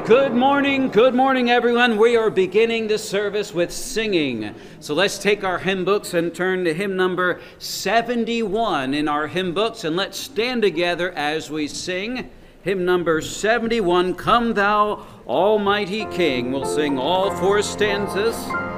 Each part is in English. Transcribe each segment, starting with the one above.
Good morning everyone. We are beginning this service with singing. So let's take our hymn books and turn to hymn number 71 in our hymn books, and let's stand together as we sing. Hymn number 71, Come Thou Almighty King. We'll sing all four stanzas.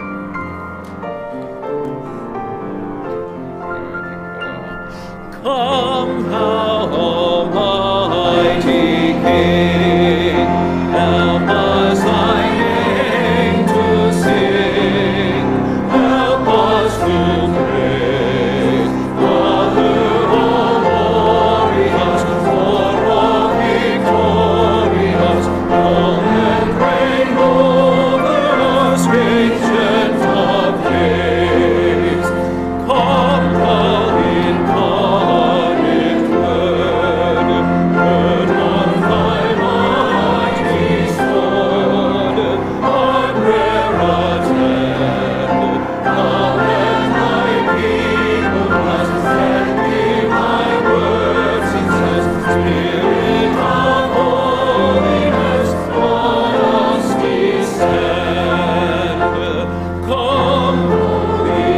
Come Thou Almighty King, help us thy name to sing, help us to praise, Father all glorious, for all victorious, come and reign over us, ancient of days. Come thou incarnate Word, burn on thy mighty sword, on rare attend, come and thy people bless, send me my words incess, Spirit of holiness, on us descend. Come, Holy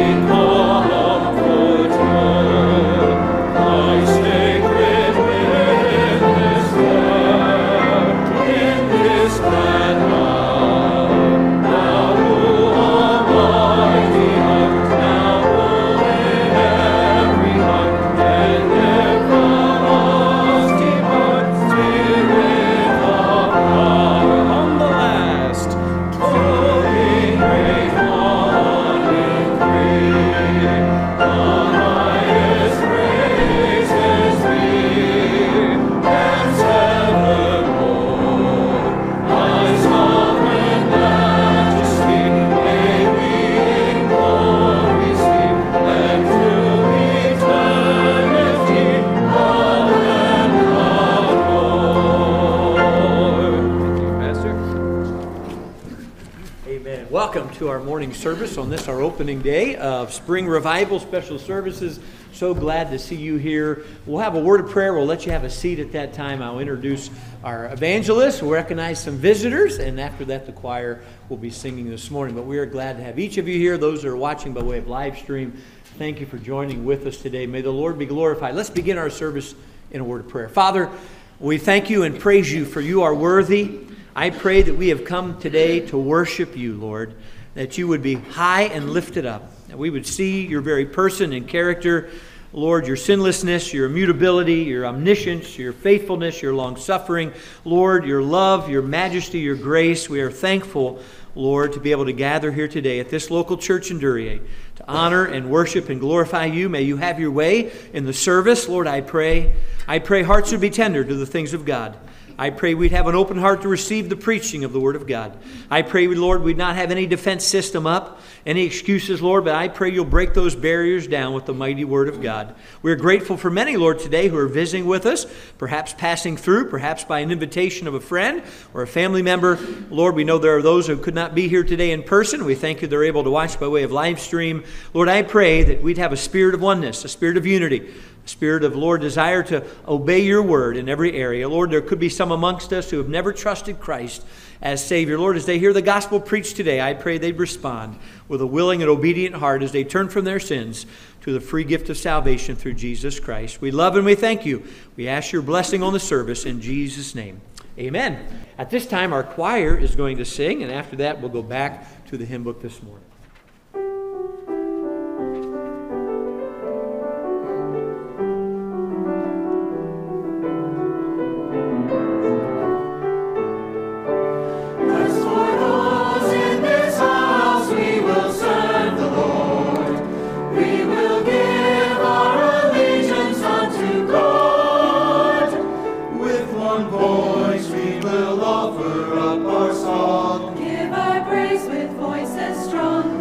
Comforter, thy sacred witness there, in this glad hour, thou who almighty art, now rule in every heart, and never from us depart, Spirit of power. On the last, holy great one in three, the highest praises be, and evermore, thy sovereign majesty, may we in glory see, and through eternity love and adore. Thank you, Pastor. Amen. Welcome to our morning service on this, our opening day of Spring Revival Special Services. So glad to see you here. We'll have a word of prayer. We'll let you have a seat at that time. I'll introduce our evangelists. We'll recognize some visitors, and after that, the choir will be singing this morning. But we are glad to have each of you here. Those that are watching by way of live stream, thank you for joining with us today. May the Lord be glorified. Let's begin our service in a word of prayer. Father, we thank you and praise you, for you are worthy. I pray that we have come today to worship you, Lord, that you would be high and lifted up, that we would see your very person and character, Lord, your sinlessness, your immutability, your omniscience, your faithfulness, your long-suffering, Lord, your love, your majesty, your grace. We are thankful, Lord, to be able to gather here today at this local church in Duryea to honor and worship and glorify you. May you have your way in the service. Lord, I pray hearts would be tender to the things of God. I pray we'd have an open heart to receive the preaching of the Word of God. I pray, Lord, we'd not have any defense system up, any excuses, Lord, but I pray you'll break those barriers down with the mighty Word of God. We're grateful for many, Lord, today who are visiting with us, perhaps passing through, perhaps by an invitation of a friend or a family member. Lord, we know there are those who could not be here today in person. We thank you they're able to watch by way of live stream. Lord, I pray that we'd have a spirit of oneness, a spirit of unity, Spirit of, Lord, desire to obey your word in every area. Lord, there could be some amongst us who have never trusted Christ as Savior. Lord, as they hear the gospel preached today, I pray they'd respond with a willing and obedient heart as they turn from their sins to the free gift of salvation through Jesus Christ. We love and we thank you. We ask your blessing on the service in Jesus' name. Amen. At this time, our choir is going to sing, and after that, we'll go back to the hymn book this morning. Give our praise with voices strong.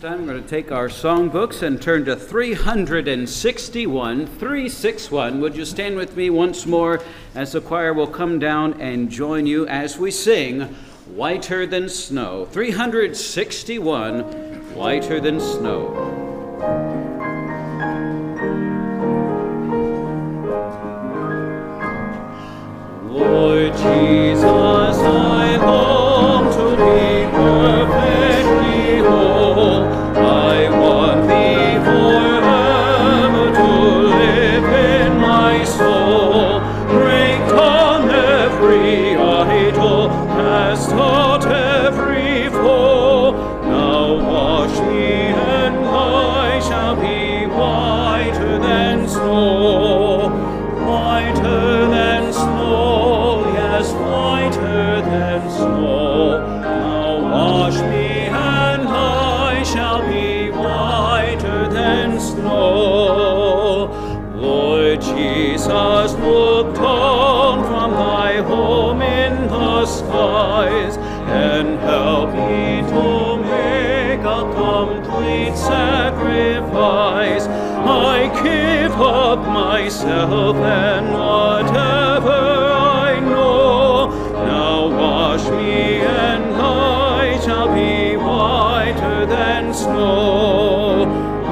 time, we're going to take our songbooks and turn to 361, 361. Would you stand with me once more as the choir will come down and join you as we sing Whiter Than Snow. 361, Whiter Than Snow. Lord Jesus, I long to be perfectly whole. I want Thee forever to live in my soul. Break down every idol, cast out every foe. Now wash me and I shall be whiter than snow. Whiter than snow, yes, whiter than snow. Now wash me and I shall be whiter than snow. Lord Jesus, look down from Thy home in the skies and help me to make a complete sacrifice. I give up myself and whatever I know. Now wash me and I shall be whiter than snow.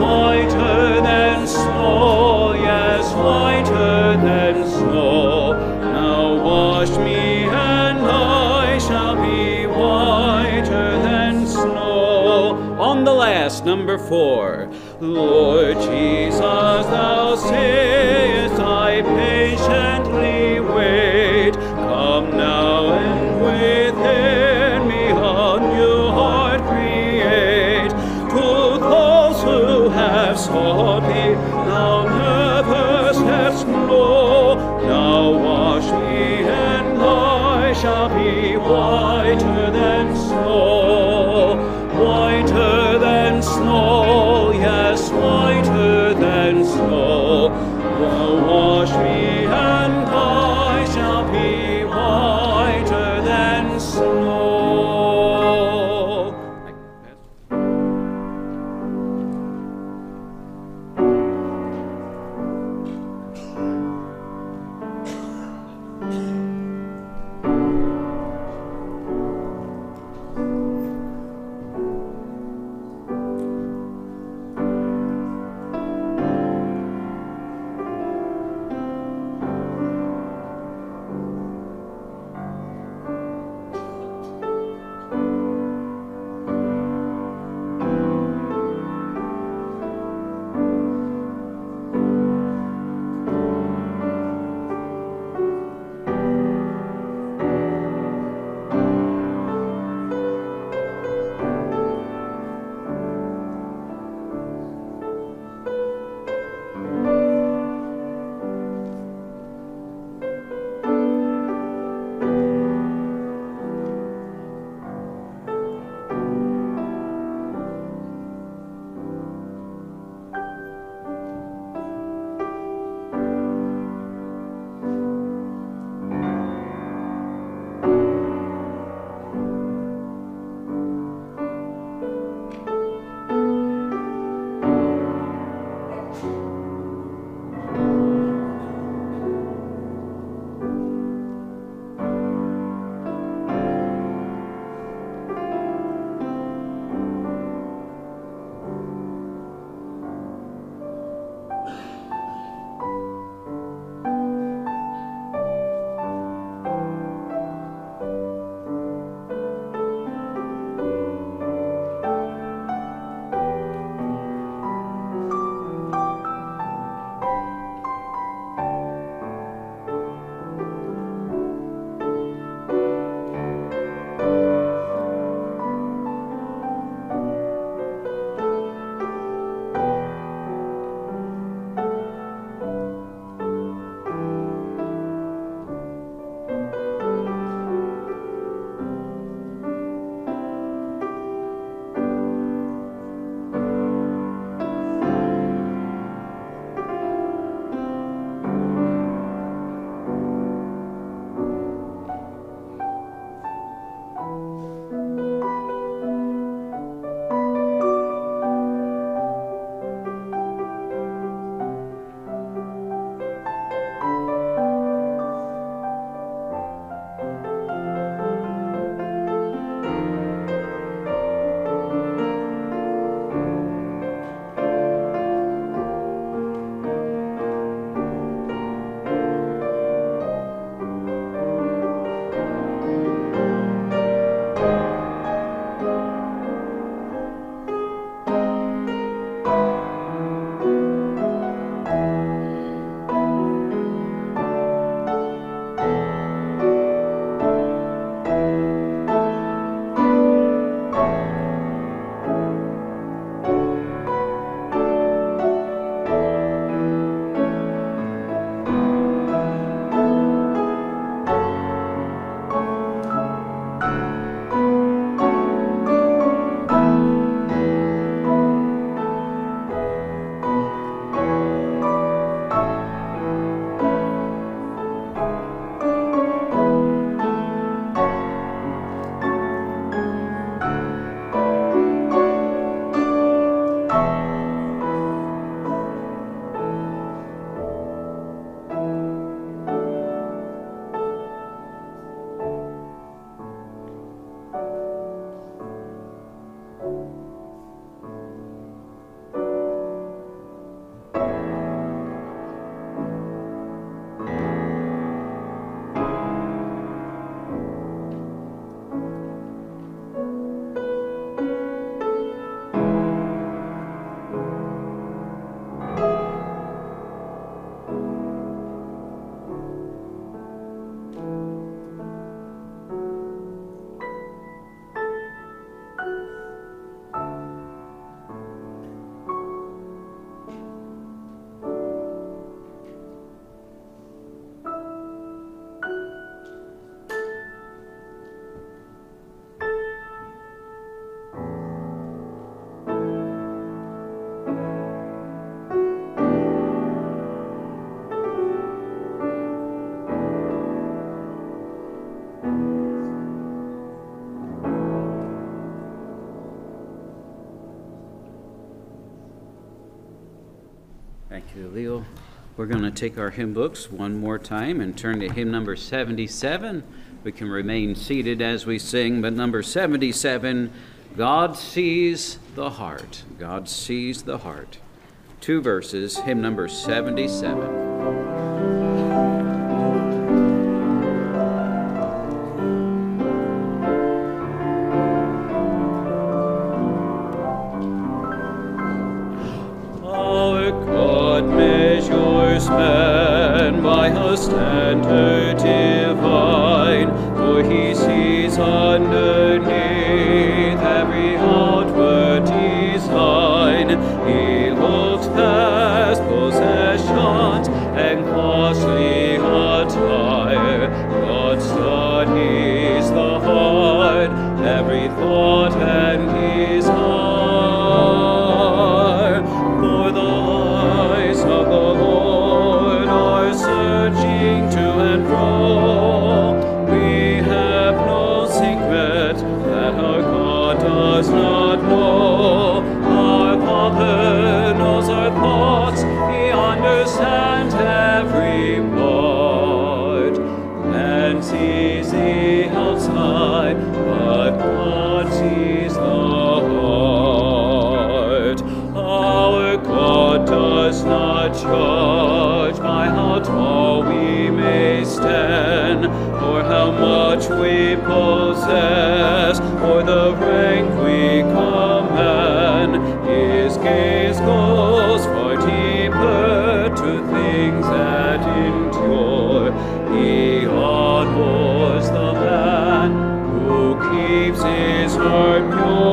Whiter than snow, yes, whiter than snow. Now wash me and I shall be whiter than snow. On the last, number 4. Lord Jesus, Thou sayest I patiently wait. Come now and within me a new heart create. To those who have sought Thee, Thou never saidst no. Now wash me and I shall be whiter than snow. Whiter than snow, yes, whiter than snow. Now wash me and I Thank you, Leo. We're going to take our hymn books one more time and turn to hymn number 77. We can remain seated as we sing, but number 77, God Sees the Heart. God Sees the Heart. 2 verses, hymn number 77. Man by a standard divine, for he sees underneath every outward design. He looks past possessions and costly attire. God studies the heart, every thought and desire. For the eyes of the Lord are searching to and fro. We have no secret that our God does not know. Our Father knows our thoughts, He understands every part. Man sees the outside, but God sees the heart. Our God does not judge by how tall we may stand, or how much we possess, or the rank we command. His gaze goes far deeper to things that endure. He honors the man who keeps his heart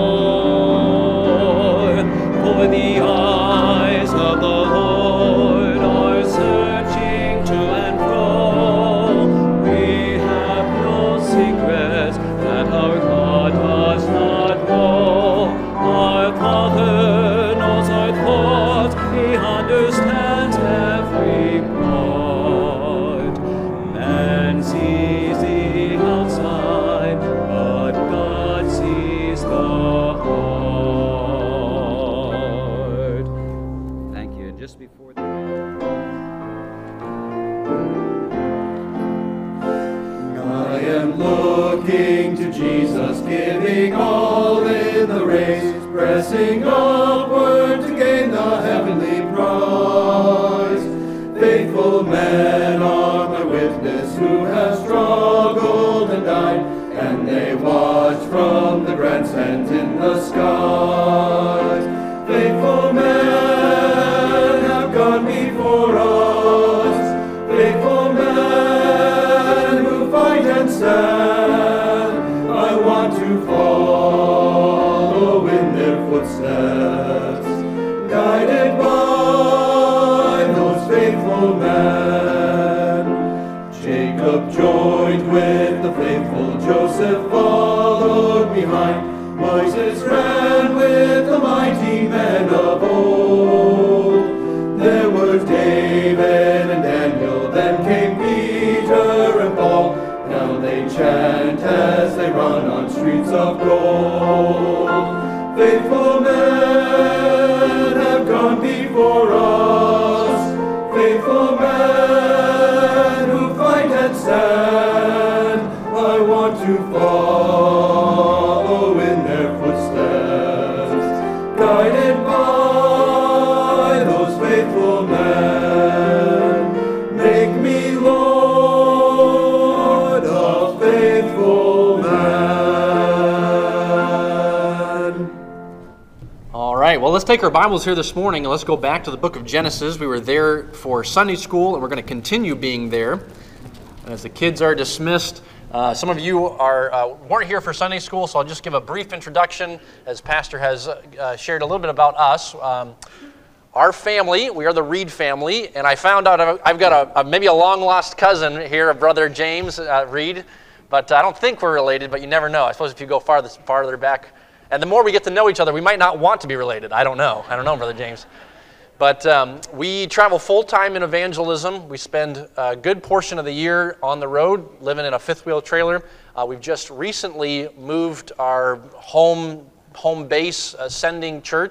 pure. For the eyes of the Lord are searching to and fro. We have no secrets that our God does not know. Our Father knows our thoughts, He understands every part. Man sees the outside, but God sees the heart. Thank you. And just before the I am looking to Jesus, giving all in the race, pressing upward to gain the heavenly prize. Faithful men are my witness, who have struggled and died, and they watch from the grandstands in the skies. Faithful men have gone before us, faithful men who fight and stand. I want to follow in their footsteps, guided by those faithful men. Jacob joined with the faithful, Joseph followed behind. Moses ran with the mighty men of old. There were David and Daniel, then came Peter and Paul. Now they chant as they run on streets of gold. Faithful men have gone before us, faithful men who fight and stand. I want to follow in their footsteps, guided by those faithful men. Make me, Lord, a faithful man. All right, well, let's take our Bibles here this morning and let's go back to the book of Genesis. We were there for Sunday school, and we're going to continue being there. And as the kids are dismissed, some of you weren't here for Sunday school, so I'll just give a brief introduction as Pastor has shared a little bit about us. Our family, we are the Reed family, and I found out I've got maybe a long-lost cousin here, a brother James Reed, but I don't think we're related, but you never know. I suppose if you go farther back, and the more we get to know each other, we might not want to be related. I don't know, Brother James. But we travel full-time in evangelism. We spend a good portion of the year on the road, living in a fifth-wheel trailer. We've just recently moved our home base, Ascending Church,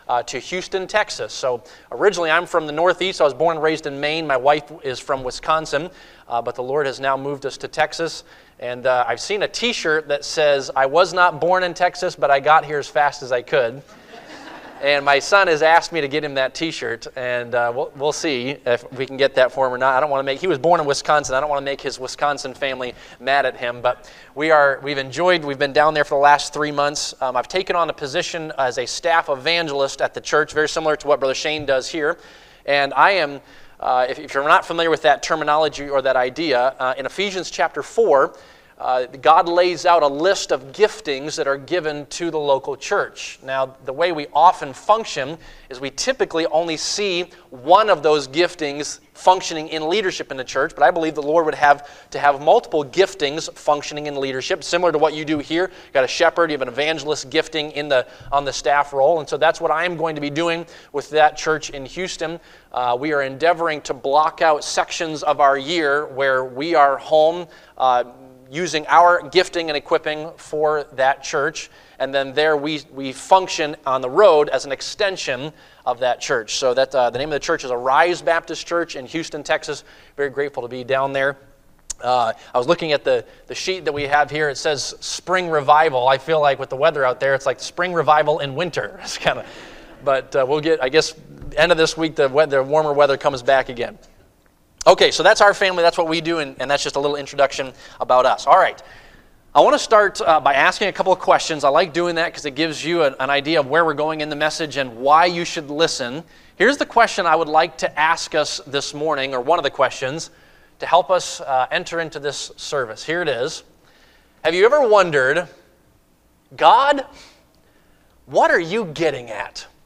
to Houston, Texas. So originally I'm from the Northeast. I was born and raised in Maine. My wife is from Wisconsin, but the Lord has now moved us to Texas. And I've seen a t-shirt that says, "I was not born in Texas, but I got here as fast as I could." And my son has asked me to get him that t-shirt, and we'll see if we can get that for him or not. I don't want to make, he was born in Wisconsin. I don't want to make his Wisconsin family mad at him, but we've been down there for the last 3 months. I've taken on a position as a staff evangelist at the church, very similar to what Brother Shane does here. And I am, if you're not familiar with that terminology or that idea, in Ephesians chapter 4, God lays out a list of giftings that are given to the local church. Now, the way we often function is we typically only see one of those giftings functioning in leadership in the church, but I believe the Lord would have to have multiple giftings functioning in leadership, similar to what you do here. You've got a shepherd, you have an evangelist gifting on the staff role, and so that's what I'm going to be doing with that church in Houston. We are endeavoring to block out sections of our year where we are home, using our gifting and equipping for that church, and then there we function on the road as an extension of that church. So that the name of the church is Arise Baptist Church in Houston, Texas. Very grateful to be down there. I was looking at the sheet that we have here. It says Spring Revival. I feel like with the weather out there, it's like Spring Revival in winter. It's kind of, but we'll get, I guess, end of this week, the warmer weather comes back again. Okay, so that's our family, that's what we do, and that's just a little introduction about us. All right, I want to start by asking a couple of questions. I like doing that because it gives you an idea of where we're going in the message and why you should listen. Here's the question I would like to ask us this morning, or one of the questions, to help us enter into this service. Here it is. Have you ever wondered, God, what are you getting at? Have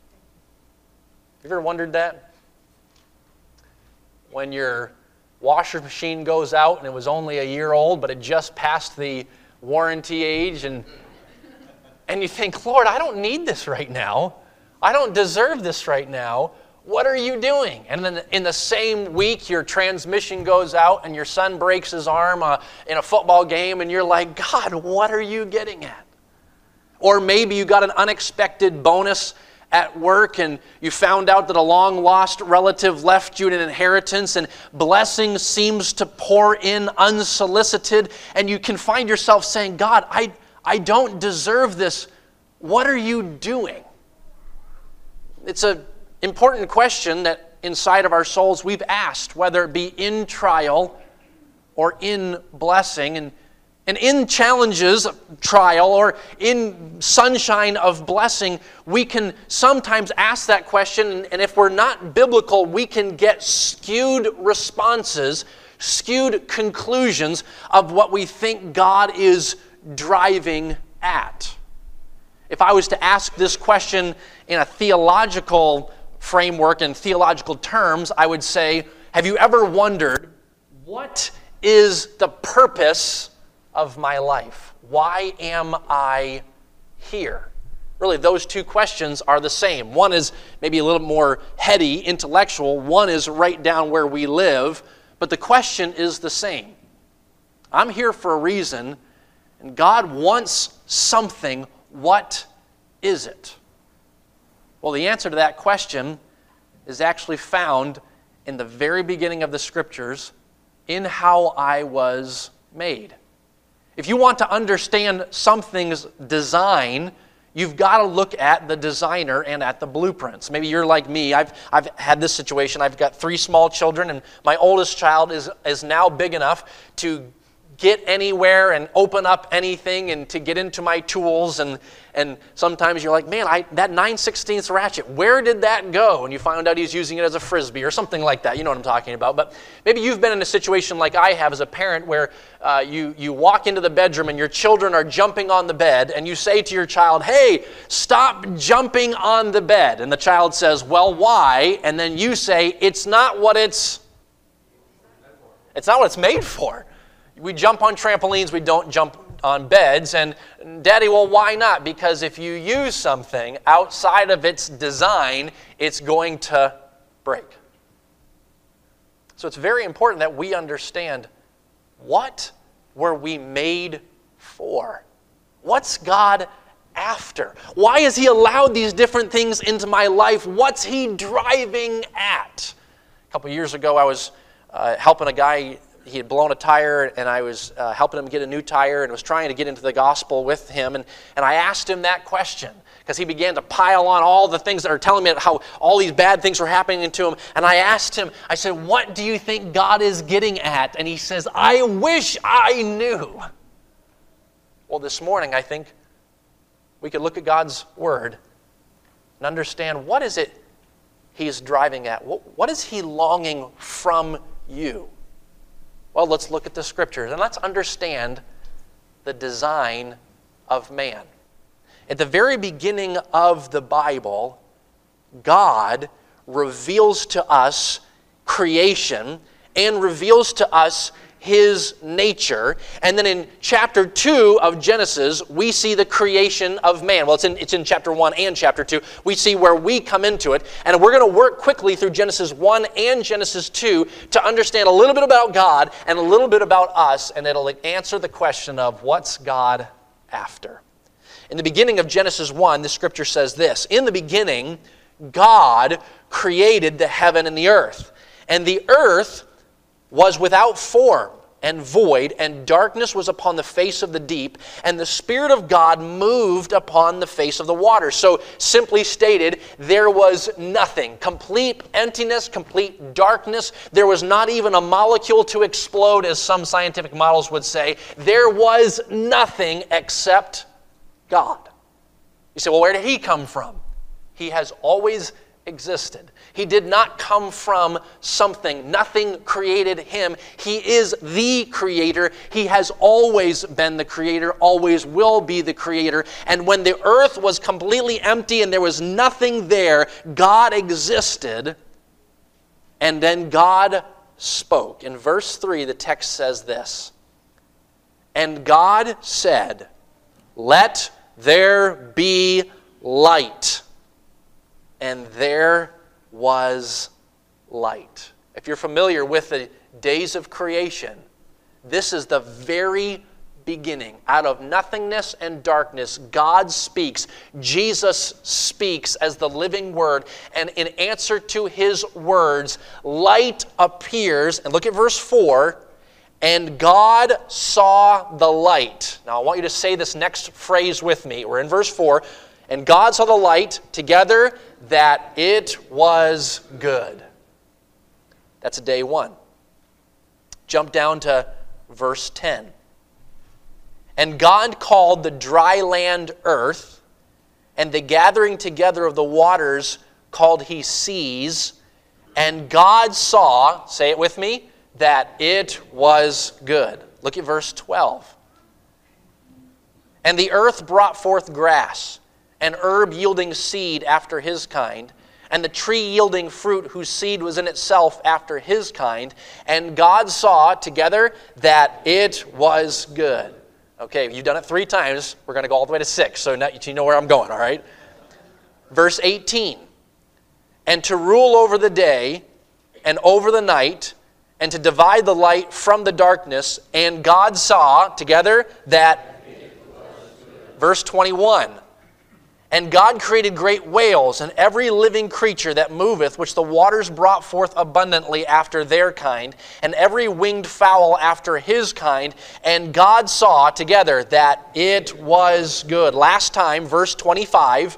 you ever wondered that? When your washer machine goes out and it was only a year old, but it just passed the warranty age, and you think, Lord, I don't need this right now. I don't deserve this right now. What are you doing? And then in the same week, your transmission goes out and your son breaks his arm in a football game, and you're like, God, what are you getting at? Or maybe you got an unexpected bonus at work, and you found out that a long-lost relative left you an inheritance, and blessing seems to pour in unsolicited, and you can find yourself saying, God, I don't deserve this. What are you doing? It's an important question that inside of our souls we've asked, whether it be in trial or in blessing, and in challenges, trial, or in sunshine of blessing, we can sometimes ask that question, and if we're not biblical, we can get skewed responses, skewed conclusions of what we think God is driving at. If I was to ask this question in a theological framework, in theological terms, I would say, have you ever wondered, what is the purpose of my life? Why am I here? Really, those two questions are the same. One is maybe a little more heady, intellectual. One is right down where we live. But the question is the same. I'm here for a reason, and God wants something. What is it? Well, the answer to that question is actually found in the very beginning of the Scriptures, in how I was made. If you want to understand something's design, you've got to look at the designer and at the blueprints. Maybe you're like me. I've had this situation. I've got 3 small children, and my oldest child is now big enough to get anywhere and open up anything and to get into my tools. And sometimes you're like, man, that 9/16 ratchet, where did that go? And you find out he's using it as a Frisbee or something like that. You know what I'm talking about. But maybe you've been in a situation like I have as a parent where you walk into the bedroom and your children are jumping on the bed, and you say to your child, hey, stop jumping on the bed. And the child says, well, why? And then you say, it's not what it's made for. We jump on trampolines, we don't jump on beds. And Daddy, well, why not? Because if you use something outside of its design, it's going to break. So it's very important that we understand, what were we made for? What's God after? Why has he allowed these different things into my life? What's he driving at? A couple years ago, I was helping a guy. He had blown a tire, and I was helping him get a new tire and was trying to get into the gospel with him. And I asked him that question because he began to pile on all the things that are telling me how all these bad things were happening to him. And I asked him, I said, what do you think God is getting at? And he says, I wish I knew. Well, this morning, I think we could look at God's Word and understand what is it he's driving at. What is he longing from you? Well, let's look at the Scriptures and let's understand the design of man. At the very beginning of the Bible, God reveals to us creation and reveals to us his nature. And then in chapter 2 of Genesis, we see the creation of man. Well, it's in chapter 1 and chapter 2. We see where we come into it. And we're going to work quickly through Genesis 1 and Genesis 2 to understand a little bit about God and a little bit about us. And it'll answer the question of what's God after. In the beginning of Genesis 1, the scripture says this: in the beginning, God created the heaven and the earth. And the earth was without form and void, and darkness was upon the face of the deep, and the Spirit of God moved upon the face of the water. So, simply stated, there was nothing. Complete emptiness, complete darkness. There was not even a molecule to explode, as some scientific models would say. There was nothing except God. You say, well, where did he come from? He has always existed. He did not come from something. Nothing created him. He is the creator. He has always been the creator, always will be the creator. And when the earth was completely empty and there was nothing there, God existed, and then God spoke. In verse 3, the text says this: and God said, let there be light. And there was light. If you're familiar with the days of creation, this is the very beginning. Out of nothingness and darkness, God speaks. Jesus speaks as the living Word. And in answer to his words, light appears. And look at verse 4. And God saw the light. Now I want you to say this next phrase with me. We're in verse 4. And God saw the light together that it was good. That's day 1. Jump down to verse 10. And God called the dry land earth, and the gathering together of the waters called he seas. And God saw, say it with me, that it was good. Look at verse 12. And the earth brought forth grass, and herb yielding seed after his kind, and the tree yielding fruit whose seed was in itself after his kind. And God saw together that it was good. Okay, you've done it 3 times. We're going to go all the way to 6, so now you know where I'm going, all right? Verse 18. And to rule over the day and over the night, and to divide the light from the darkness. And God saw together that it was good. Verse 21. And God created great whales and every living creature that moveth, which the waters brought forth abundantly after their kind, and every winged fowl after his kind. And God saw together that it was good. Last time, verse 25.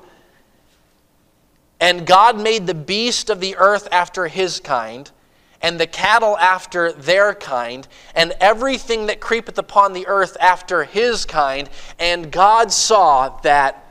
And God made the beast of the earth after his kind, and the cattle after their kind, and everything that creepeth upon the earth after his kind. And God saw that.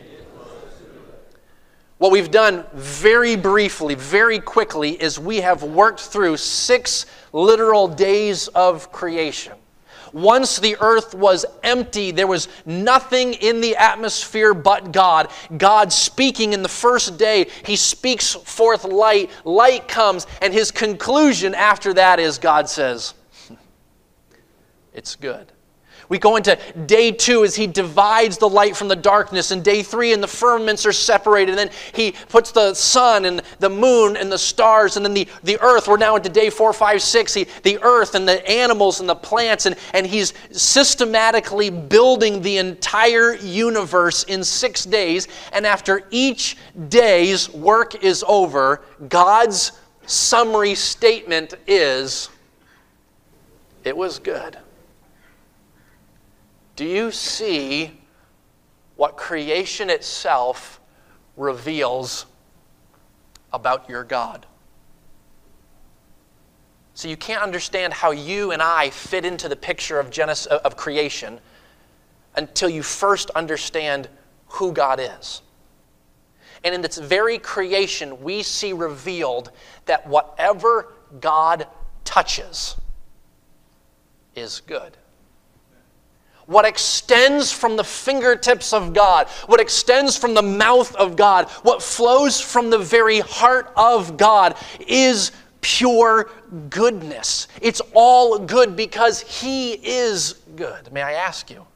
What we've done very briefly, very quickly, is we have worked through 6 literal days of creation. Once the earth was empty, there was nothing in the atmosphere but God. God speaking in the first day, he speaks forth light. Light comes, and his conclusion after that is God says, it's good. We go into day 2 as he divides the light from the darkness. And day 3, and the firmaments are separated. And then he puts the sun and the moon and the stars. And then the earth. We're now into day 4, 5, 6. The earth and the animals and the plants. And he's systematically building the entire universe in 6 days. And after each day's work is over, God's summary statement is, it was good. Do you see what creation itself reveals about your God? So you can't understand how you and I fit into the picture of creation until you first understand who God is. And in its very creation, we see revealed that whatever God touches is good. What extends from the fingertips of God, what extends from the mouth of God, what flows from the very heart of God is pure goodness. It's all good because He is good. May I ask you,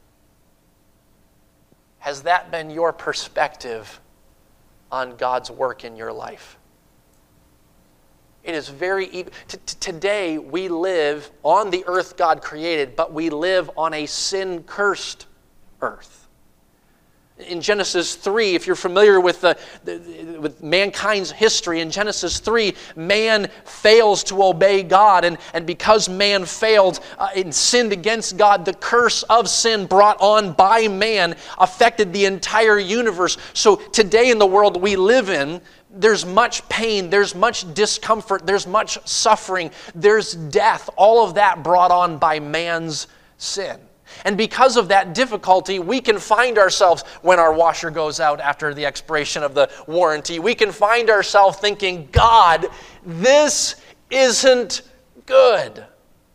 has that been your perspective on God's work in your life? It is very today we live on the earth God created, but we live on a sin-cursed earth. In Genesis 3, if you're familiar with with mankind's history, in Genesis 3, man fails to obey God, and because man failed and sinned against God, the curse of sin brought on by man affected the entire universe. So today in the world we live in, there's much pain, there's much discomfort, there's much suffering, there's death, all of that brought on by man's sin. And because of that difficulty, we can find ourselves, when our washer goes out after the expiration of the warranty, we can find ourselves thinking, God, this isn't good.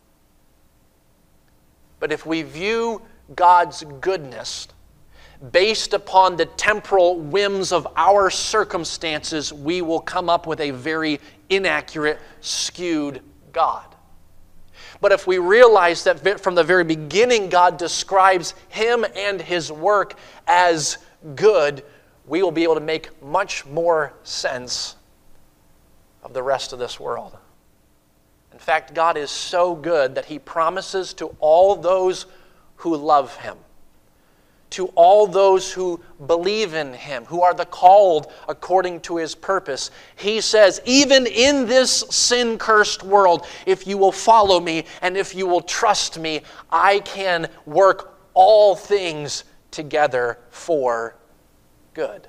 But if we view God's goodness based upon the temporal whims of our circumstances, we will come up with a very inaccurate, skewed God. But if we realize that from the very beginning God describes Him and His work as good, we will be able to make much more sense of the rest of this world. In fact, God is so good that He promises to all those who love Him, to all those who believe in Him, who are the called according to His purpose. He says, even in this sin-cursed world, if you will follow me and if you will trust me, I can work all things together for good.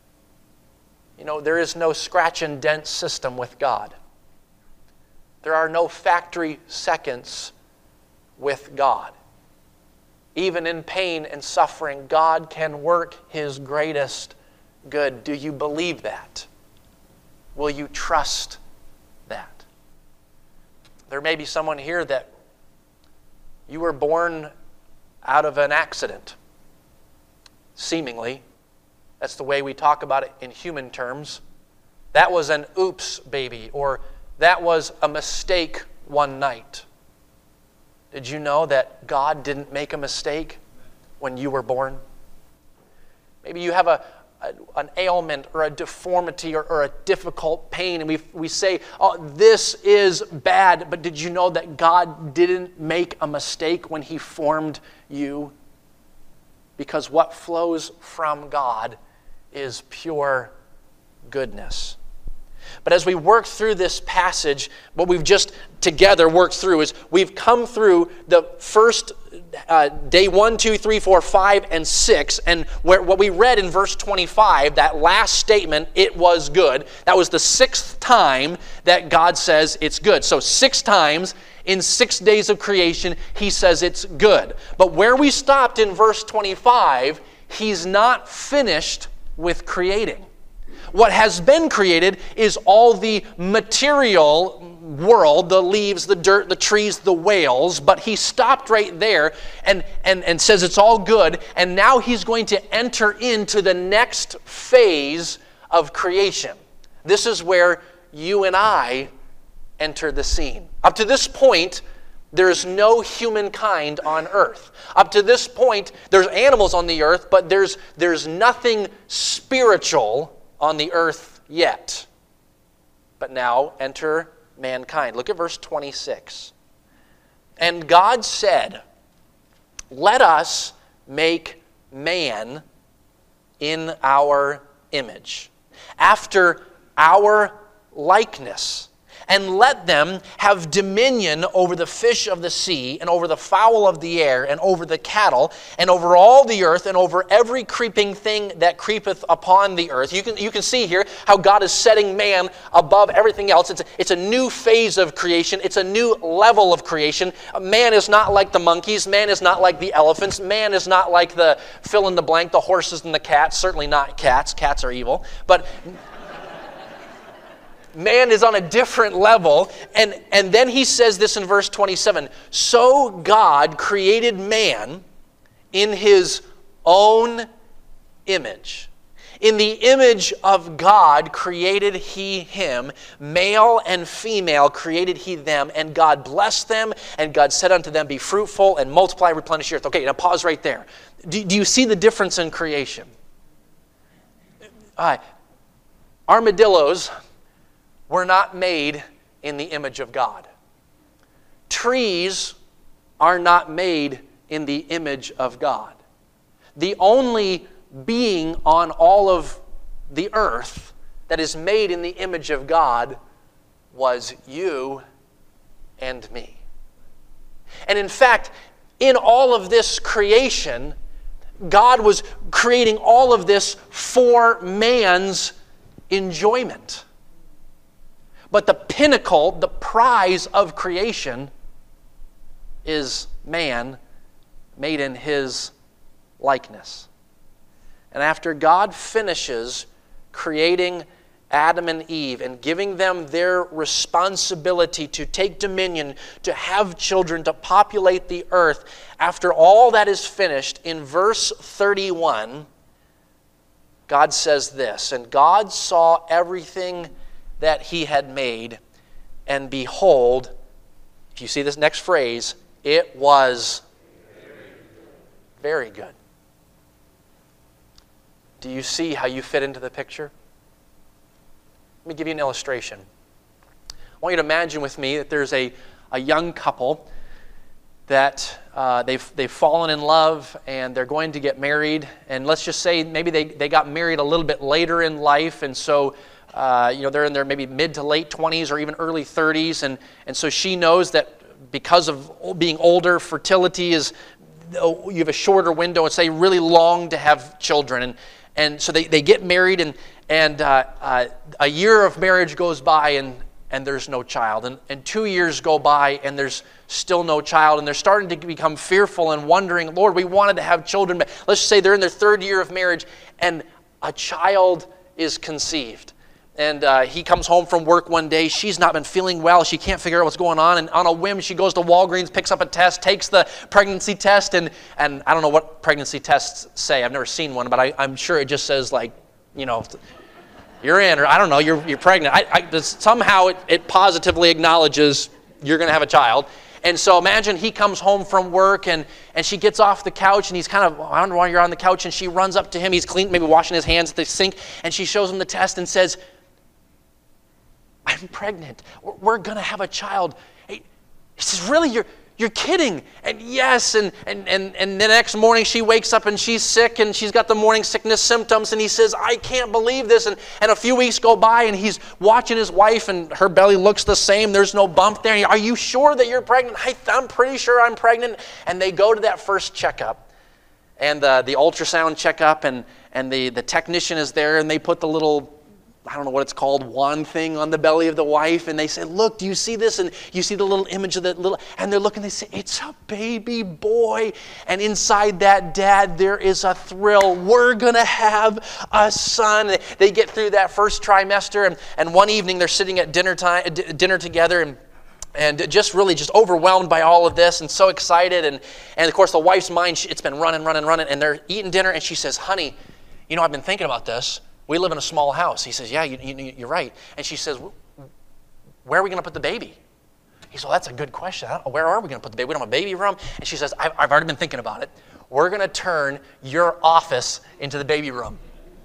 You know, there is no scratch and dent system with God. There are no factory seconds with God. Even in pain and suffering, God can work His greatest good. Do you believe that? Will you trust that? There may be someone here that you were born out of an accident. Seemingly. That's the way we talk about it in human terms. That was an oops baby, or that was a mistake one night. Did you know that God didn't make a mistake when you were born? Maybe you have an ailment or a deformity or a difficult pain, and we say, oh, this is bad. But did you know that God didn't make a mistake when He formed you? Because what flows from God is pure goodness. But as we work through this passage, what we've just together worked through is we've come through the first day 1, 2, 3, 4, 5, and 6. And what we read in verse 25, that last statement, it was good, that was the 6th time that God says it's good. So 6 times in 6 days of creation, He says it's good. But where we stopped in verse 25, He's not finished with creating. What has been created is all the material world, the leaves, the dirt, the trees, the whales, but He stopped right there and says it's all good, and now He's going to enter into the next phase of creation. This is where you and I enter the scene. Up to this point, there's no humankind on earth. Up to this point, there's animals on the earth, but there's nothing spiritual on the earth yet. But now enter mankind. Look at verse 26. And God said, let us make man in our image, after our likeness, and let them have dominion over the fish of the sea, and over the fowl of the air, and over the cattle, and over all the earth, and over every creeping thing that creepeth upon the earth. You can see here how God is setting man above everything else. It's a new phase of creation. It's a new level of creation. Man is not like the monkeys. Man is not like the elephants. Man is not like the fill in the blank, the horses and the cats. Certainly not cats. Cats are evil. But man is on a different level. And then he says this in verse 27. So God created man in his own image. In the image of God created he him. Male and female created he them. And God blessed them. And God said unto them, be fruitful and multiply, replenish the earth. Okay, now pause right there. Do you see the difference in creation? Armadillos were not made in the image of God. Trees are not made in the image of God. The only being on all of the earth that is made in the image of God was you and me. And in fact, in all of this creation, God was creating all of this for man's enjoyment. But the pinnacle, the prize of creation is man made in his likeness. And after God finishes creating Adam and Eve and giving them their responsibility to take dominion, to have children, to populate the earth, after all that is finished, in verse 31, God says this, and God saw everything that he had made, and behold, if you see this next phrase, it was very good. Do you see how you fit into the picture? Let me give you an illustration. I want you to imagine with me that there's a young couple that they've fallen in love and they're going to get married. And let's just say maybe they got married a little bit later in life, and so they're in their maybe mid to late 20s or even early 30s, and so she knows that because of being older, fertility is, you have a shorter window, and say really long to have children, and so they get married, and a year of marriage goes by, and there's no child, and 2 years go by, and there's still no child, and they're starting to become fearful and wondering, Lord, we wanted to have children, but let's just say they're in their third year of marriage, and a child is conceived. And he comes home from work one day. She's not been feeling well. She can't figure out what's going on. And on a whim, she goes to Walgreens, picks up a test, takes the pregnancy test. And I don't know what pregnancy tests say. I've never seen one, but I'm sure it just says, like, you're in, or I don't know, you're pregnant. Somehow it positively acknowledges you're going to have a child. And so imagine he comes home from work, and she gets off the couch, and he's kind of, I don't know why you're on the couch, and she runs up to him. He's clean, maybe washing his hands at the sink, and she shows him the test and says, I'm pregnant. We're going to have a child. He says, really? You're kidding? And yes, and the next morning she wakes up and she's sick and she's got the morning sickness symptoms, and he says, I can't believe this. And a few weeks go by and he's watching his wife and her belly looks the same. There's no bump there. Are you sure that you're pregnant? I'm pretty sure I'm pregnant. And they go to that first checkup, and the ultrasound checkup, and the technician is there, and they put the little, I don't know what it's called, wand thing on the belly of the wife, and they say, look, do you see this? And you see the little image of that little, and they're looking, they say, it's a baby boy. And inside that dad, there is a thrill. We're going to have a son. They get through that first trimester, and one evening they're sitting at dinner together, and just really just overwhelmed by all of this and so excited. And of course, the wife's mind, it's been running, and they're eating dinner, and she says, honey, I've been thinking about this. We live in a small house. He says, yeah, you're right. And she says, where are we going to put the baby? He said, well, that's a good question. I don't know, where are we going to put the baby? We don't have a baby room. And she says, I've already been thinking about it. We're going to turn your office into the baby room.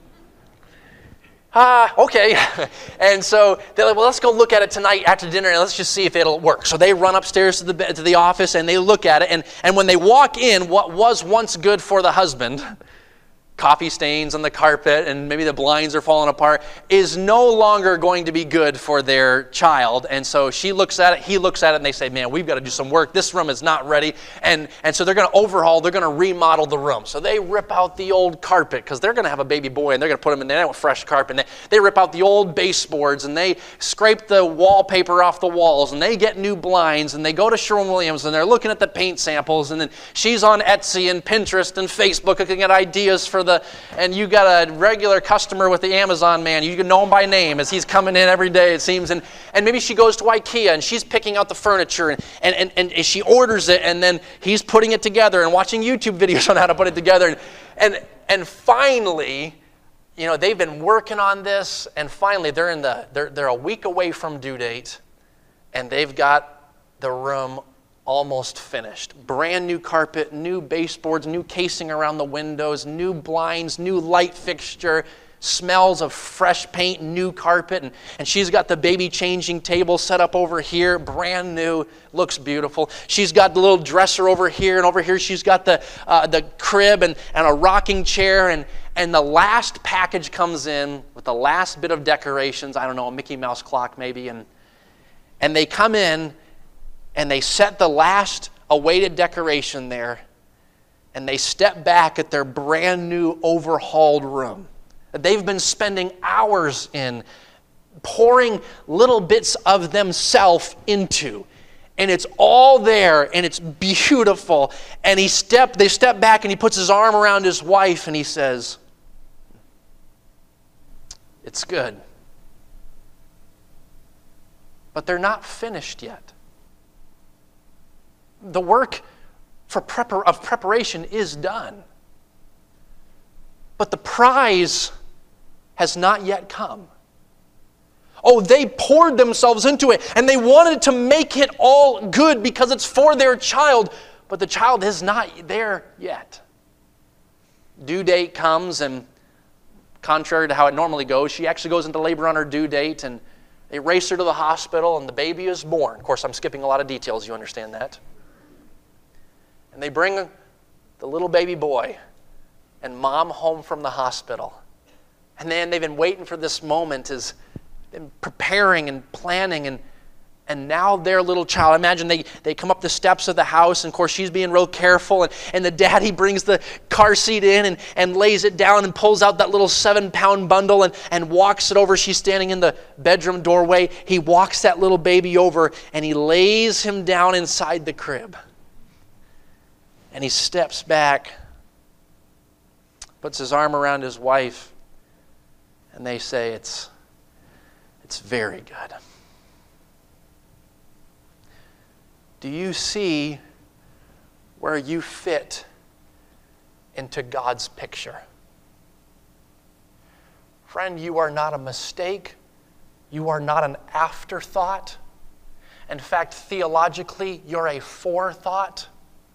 Okay. And so they're like, well, let's go look at it tonight after dinner and let's just see if it'll work. So they run upstairs to the office and they look at it. And when they walk in, what was once good for the husband, coffee stains on the carpet and maybe the blinds are falling apart, is no longer going to be good for their child. And so she looks at it, he looks at it, and they say, man, we've got to do some work. This room is not ready. And so they're going to overhaul, they're going to remodel the room. So they rip out the old carpet because they're going to have a baby boy and they're going to put him in there. They want fresh carpet. And they rip out the old baseboards and they scrape the wallpaper off the walls and they get new blinds and they go to Sherwin-Williams and they're looking at the paint samples, and then she's on Etsy and Pinterest and Facebook looking at ideas for and you got a regular customer with the Amazon man. You can know him by name as he's coming in every day, it seems. And maybe she goes to IKEA and she's picking out the furniture and she orders it, and then he's putting it together and watching YouTube videos on how to put it together. And finally, they've been working on this, and finally they're a week away from due date, and they've got the room almost finished. Brand new carpet, new baseboards, new casing around the windows, new blinds, new light fixture, smells of fresh paint, new carpet, and she's got the baby changing table set up over here, brand new, looks beautiful. She's got the little dresser over here, and over here she's got the crib and a rocking chair, and the last package comes in with the last bit of decorations, I don't know, a Mickey Mouse clock maybe, and they come in and they set the last awaited decoration there, and they step back at their brand new overhauled room that they've been spending hours in, pouring little bits of themselves into. And it's all there, and it's beautiful. And they step back, and he puts his arm around his wife, and he says, it's good. But they're not finished yet. The work of preparation is done. But the prize has not yet come. Oh, they poured themselves into it, and they wanted to make it all good because it's for their child, but the child is not there yet. Due date comes, and contrary to how it normally goes, she actually goes into labor on her due date, and they race her to the hospital, and the baby is born. Of course, I'm skipping a lot of details, you understand that. And they bring the little baby boy and mom home from the hospital. And then they've been waiting for this moment, has been preparing and planning, and now their little child, imagine they come up the steps of the house, and of course she's being real careful, and the daddy brings the car seat in and lays it down and pulls out that little 7-pound bundle and walks it over. She's standing in the bedroom doorway. He walks that little baby over and he lays him down inside the crib. And he steps back, puts his arm around his wife, and they say, it's very good. Do you see where you fit into God's picture? Friend, you are not a mistake. You are not an afterthought. In fact, theologically, you're a forethought.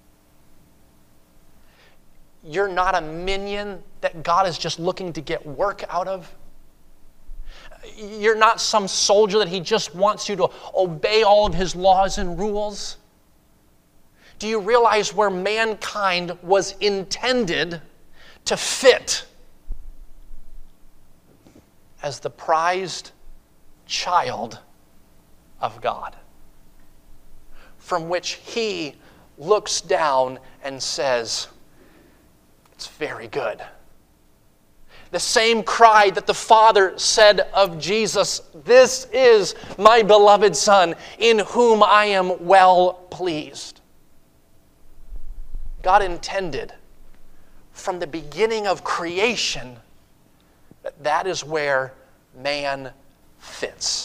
You're not a minion that God is just looking to get work out of. You're not some soldier that he just wants you to obey all of his laws and rules. Do you realize where mankind was intended to fit? As the prized child of God, from which he looks down and says, it's very good. The same cry that the Father said of Jesus, this is my beloved Son, in whom I am well pleased. God intended from the beginning of creation that is where man fits.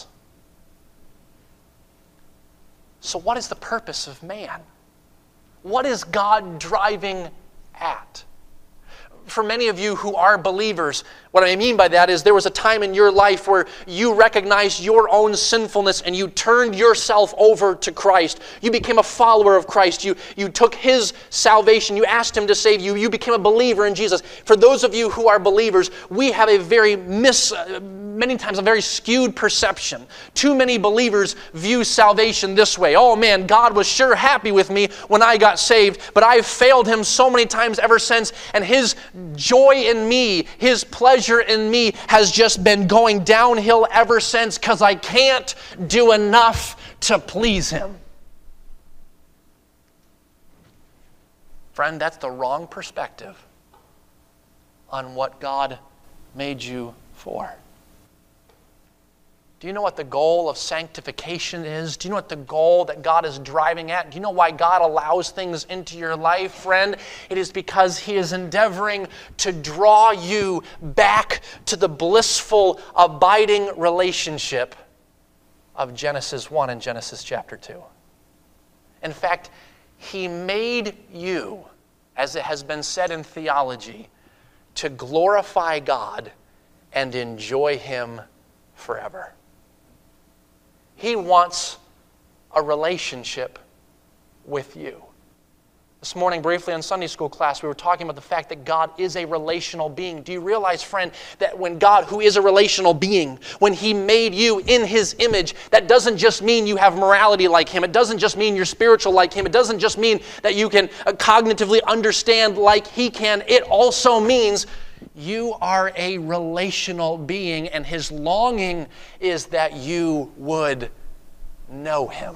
So what is the purpose of man? What is God driving at? for many of you who are believers, what I mean by that is there was a time in your life where you recognized your own sinfulness and you turned yourself over to Christ. You became a follower of Christ. You took His salvation. You asked Him to save you. You became a believer in Jesus. For those of you who are believers, we have a many times a very skewed perception. Too many believers view salvation this way. Oh man, God was sure happy with me when I got saved, but I've failed Him so many times ever since, and His joy in me, His pleasure in me has just been going downhill ever since because I can't do enough to please Him. Friend, that's the wrong perspective on what God made you for. Do you know what the goal of sanctification is? Do you know what the goal that God is driving at? Do you know why God allows things into your life, friend? It is because He is endeavoring to draw you back to the blissful, abiding relationship of Genesis 1 and Genesis chapter 2. In fact, He made you, as it has been said in theology, to glorify God and enjoy Him forever. He wants a relationship with you. This morning, briefly in Sunday school class, we were talking about the fact that God is a relational being. Do you realize, friend, that when God, who is a relational being, when He made you in His image, that doesn't just mean you have morality like Him. It doesn't just mean you're spiritual like Him. It doesn't just mean that you can cognitively understand like He can. It also means you are a relational being, and His longing is that you would know Him.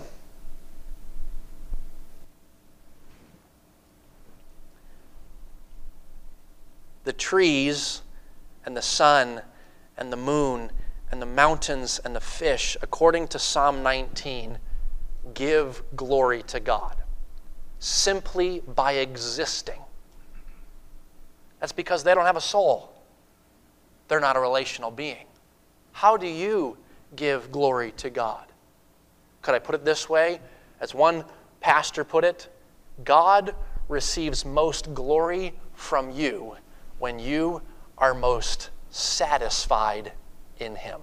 The trees and the sun and the moon and the mountains and the fish, according to Psalm 19, give glory to God simply by existing. That's because they don't have a soul. They're not a relational being. How do you give glory to God? Could I put it this way? As one pastor put it, God receives most glory from you when you are most satisfied in Him.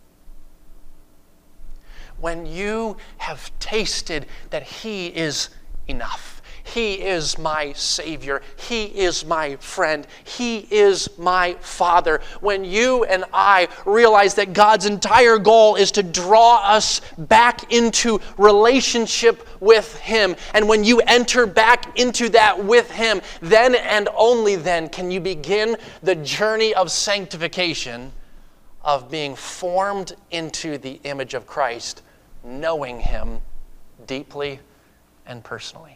When you have tasted that He is enough. He is my Savior. He is my friend. He is my Father. When you and I realize that God's entire goal is to draw us back into relationship with Him, and when you enter back into that with Him, then and only then can you begin the journey of sanctification, of being formed into the image of Christ, knowing Him deeply and personally.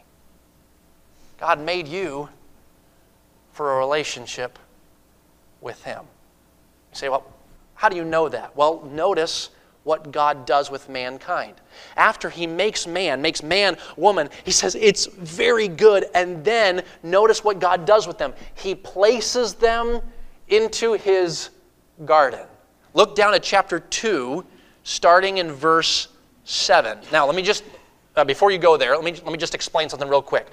God made you for a relationship with Him. You say, well, how do you know that? Well, notice what God does with mankind. After He makes man, woman, He says it's very good, and then notice what God does with them. He places them into His garden. Look down at chapter 2, starting in verse 7. Now, let me just, before you go there, let me just explain something real quick.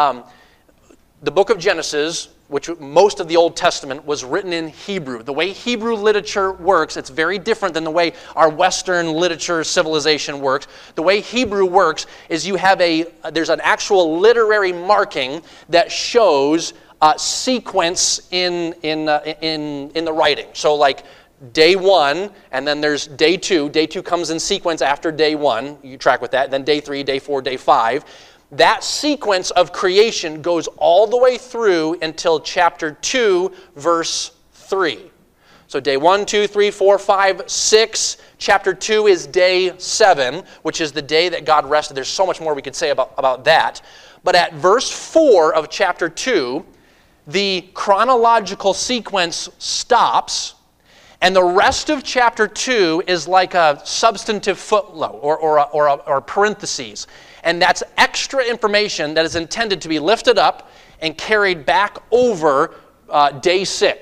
The book of Genesis, which most of the Old Testament was written in Hebrew. The way Hebrew literature works, it's very different than the way our Western literature civilization works. The way Hebrew works is there's an actual literary marking that shows sequence in the writing. So like day 1, and then there's day 2. Day 2 comes in sequence after day 1. You track with that. Then day 3, day 4, day 5. That sequence of creation goes all the way through until chapter 2, verse 3. So day 1, 2, 3, 4, 5, 6. Chapter 2 is day 7, which is the day that God rested. There's so much more we could say about that. But at verse 4 of chapter 2, the chronological sequence stops, and the rest of chapter 2 is like a substantive footnote or parentheses. And that's extra information that is intended to be lifted up and carried back over day 6.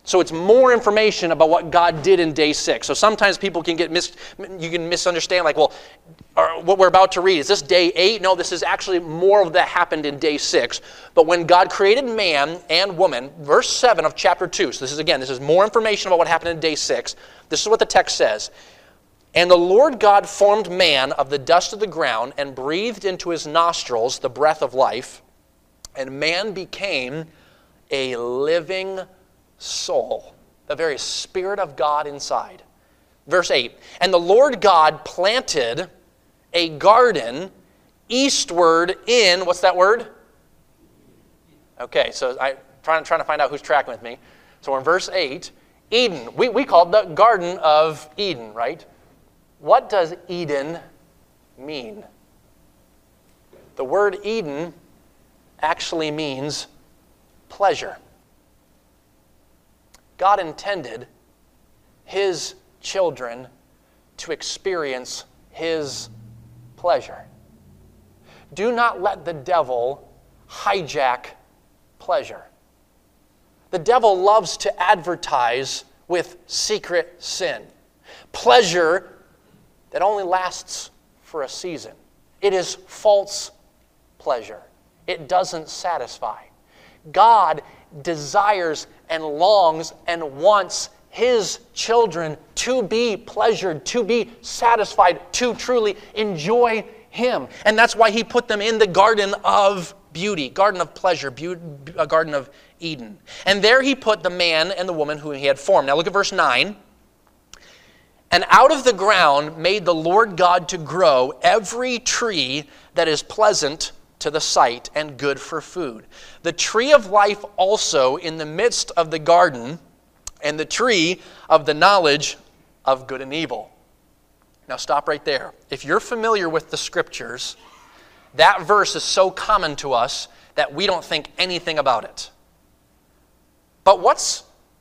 So it's more information about what God did in day 6. So sometimes people can you can misunderstand, like, well, what we're about to read, is this day 8? No, this is actually more of that happened in day 6. But when God created man and woman, verse 7 of chapter 2, so this is more information about what happened in day 6. This is what the text says. And the Lord God formed man of the dust of the ground and breathed into his nostrils the breath of life, and man became a living soul, the very Spirit of God inside. Verse 8, and the Lord God planted a garden eastward in, what's that word? Okay, so I'm trying to find out who's tracking with me. So we're in verse 8, Eden. We call it the Garden of Eden, right? What does Eden mean? The word Eden actually means pleasure. God intended his children to experience his pleasure. Do not let the devil hijack pleasure. The devil loves to advertise with secret sin. Pleasure that only lasts for a season. It is false pleasure. It doesn't satisfy. God desires and longs and wants his children to be pleasured, to be satisfied, to truly enjoy him. And that's why he put them in the Garden of Beauty, Garden of Pleasure, a Garden of Eden. And there he put the man and the woman whom he had formed. Now look at verse 9. And out of the ground made the Lord God to grow every tree that is pleasant to the sight and good for food. The tree of life also in the midst of the garden, and the tree of the knowledge of good and evil. Now stop right there. If you're familiar with the scriptures, that verse is so common to us that we don't think anything about it. But what's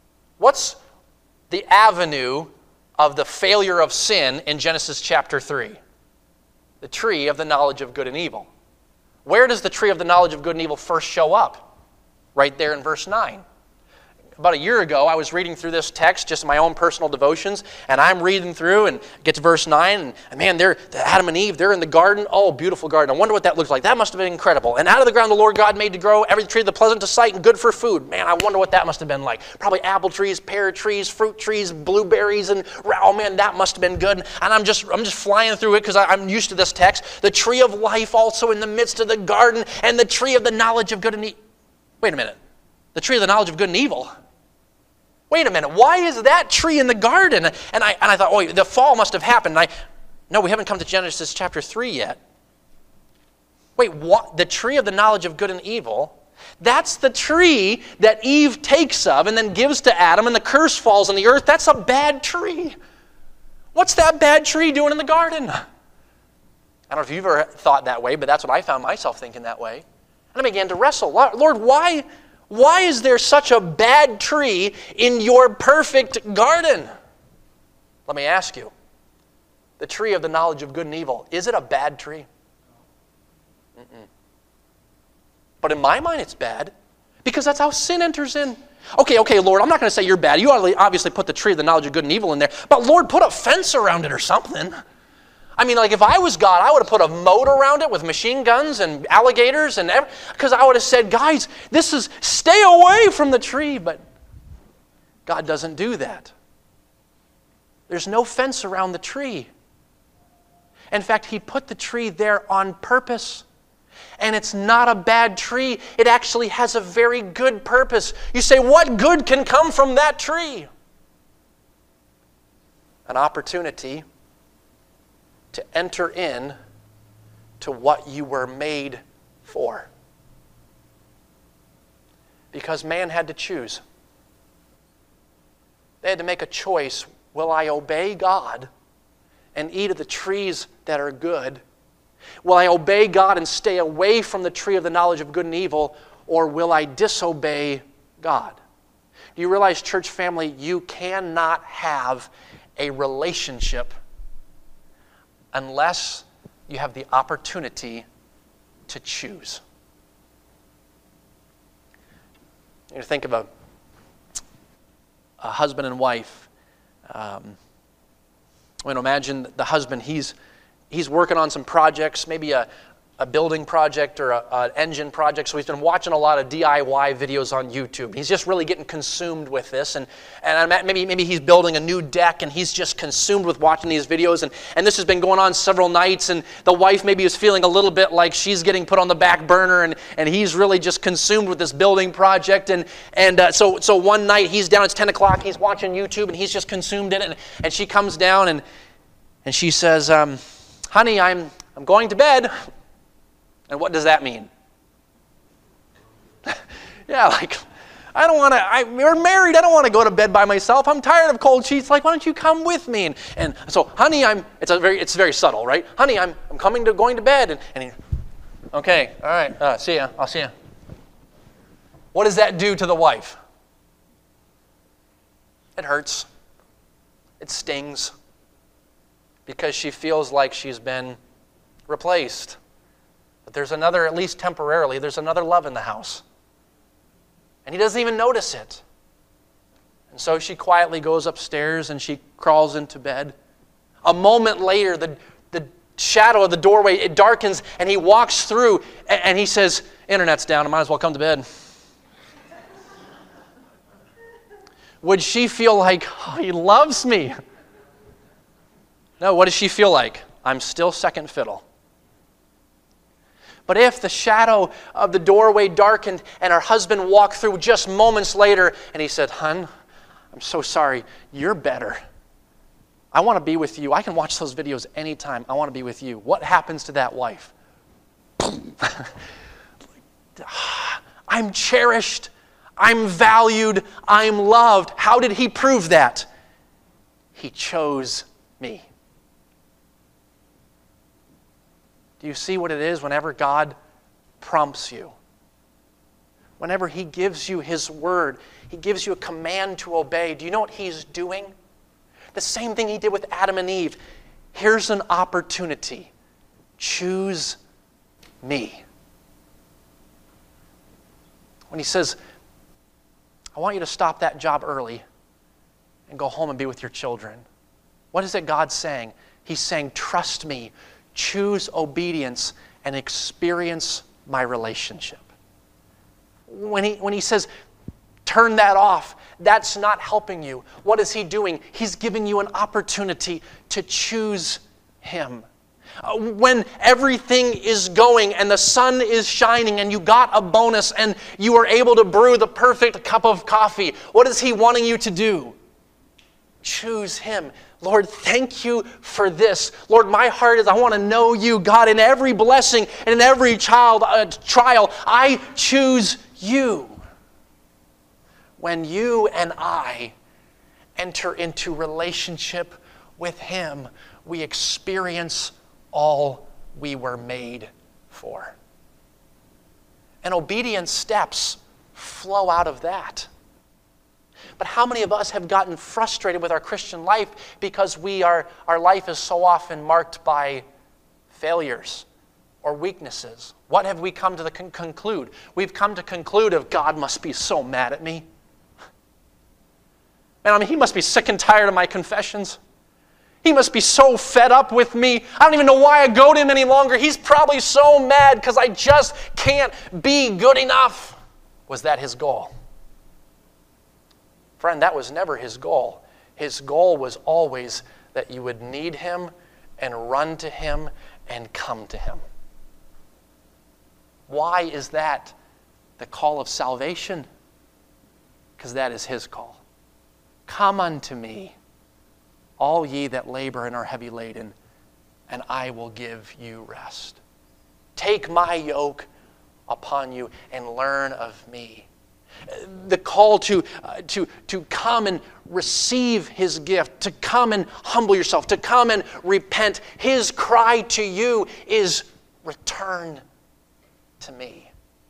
the avenue of the failure of sin in Genesis chapter 3? The tree of the knowledge of good and evil. Where does the tree of the knowledge of good and evil first show up? Right there in verse 9. About a year ago, I was reading through this text, just my own personal devotions, and I'm reading through and get to verse 9, and man, Adam and Eve, they're in the garden. Oh, beautiful garden. I wonder what that looks like. That must have been incredible. And out of the ground the Lord God made to grow every tree that pleasant to sight and good for food. Man, I wonder what that must have been like. Probably apple trees, pear trees, fruit trees, blueberries, and oh man, that must have been good. And I'm just flying through it because I'm used to this text. The tree of life also in the midst of the garden, and the tree of the knowledge of good and evil. Wait a minute. The tree of the knowledge of good and evil? Wait a minute, why is that tree in the garden? And I thought, oh, the fall must have happened. No, we haven't come to Genesis chapter 3 yet. Wait, what? The tree of the knowledge of good and evil? That's the tree that Eve takes of and then gives to Adam, and the curse falls on the earth. That's a bad tree. What's that bad tree doing in the garden? I don't know if you've ever thought that way, but that's what I found myself thinking that way. And I began to wrestle. Lord, why is there such a bad tree in your perfect garden? Let me ask you, the tree of the knowledge of good and evil, is it a bad tree? Mm-mm. But in my mind it's bad, because that's how sin enters in. Okay, Lord, I'm not going to say you're bad. You obviously put the tree of the knowledge of good and evil in there, but Lord, put a fence around it or something. I mean, like if I was God, I would have put a moat around it with machine guns and alligators and because I would have said, guys, stay away from the tree. But God doesn't do that. There's no fence around the tree. In fact, he put the tree there on purpose. And it's not a bad tree. It actually has a very good purpose. You say, what good can come from that tree? An opportunity to enter in to what you were made for. Because man had to choose. They had to make a choice. Will I obey God and eat of the trees that are good? Will I obey God and stay away from the tree of the knowledge of good and evil? Or will I disobey God? Do you realize, church family, you cannot have a relationship unless you have the opportunity to choose. You think of a husband and wife. Imagine the husband, he's working on some projects, maybe a building project or an engine project, so he's been watching a lot of DIY videos on YouTube. He's just really getting consumed with this, and maybe he's building a new deck, and he's just consumed with watching these videos, and this has been going on several nights, and the wife maybe is feeling a little bit like she's getting put on the back burner, and he's really just consumed with this building project, so one night he's down, it's 10 o'clock, he's watching YouTube, and he's just consumed in it, and she comes down, and she says, honey, I'm going to bed. And what does that mean? Yeah, like, I don't want to, we're married, I don't want to go to bed by myself. I'm tired of cold sheets. Like, why don't you come with me? And so, honey, it's very subtle, right? Honey, I'm going to bed. And he, okay, all right, see ya, I'll see ya. What does that do to the wife? It hurts. It stings. Because she feels like she's been replaced. But there's another, at least temporarily, there's another love in the house. And he doesn't even notice it. And so she quietly goes upstairs and she crawls into bed. A moment later, the shadow of the doorway, it darkens, and he walks through and he says, internet's down, I might as well come to bed. Would she feel like, oh, he loves me? No, what does she feel like? I'm still second fiddle. But if the shadow of the doorway darkened and her husband walked through just moments later and he said, "Hun, I'm so sorry, you're better. I want to be with you. I can watch those videos anytime. I want to be with you." What happens to that wife? I'm cherished. I'm valued. I'm loved. How did he prove that? He chose me. Do you see what it is whenever God prompts you? Whenever he gives you his word, he gives you a command to obey. Do you know what he's doing? The same thing he did with Adam and Eve. Here's an opportunity. Choose me. When he says, I want you to stop that job early and go home and be with your children. What is it God's saying? He's saying, trust me. Choose obedience and experience my relationship. When he says, turn that off, that's not helping you. What is he doing? He's giving you an opportunity to choose him. When everything is going and the sun is shining and you got a bonus and you are able to brew the perfect cup of coffee, what is he wanting you to do? Choose him. Lord, thank you for this. Lord, my heart is I want to know you, God, in every blessing and in every trial. I choose you. When you and I enter into relationship with him, we experience all we were made for. And obedience steps flow out of that. But how many of us have gotten frustrated with our Christian life because our life is so often marked by failures or weaknesses? What have we come to conclude? We've come to conclude of God must be so mad at me. Man, he must be sick and tired of my confessions. He must be so fed up with me. I don't even know why I go to him any longer. He's probably so mad because I just can't be good enough. Was that his goal? Friend, that was never his goal. His goal was always that you would need him and run to him and come to him. Why is that the call of salvation? Because that is his call. Come unto me, all ye that labor and are heavy laden, and I will give you rest. Take my yoke upon you and learn of me. The call to come and receive his gift, to come and humble yourself, to come and repent. His cry to you is, return to me.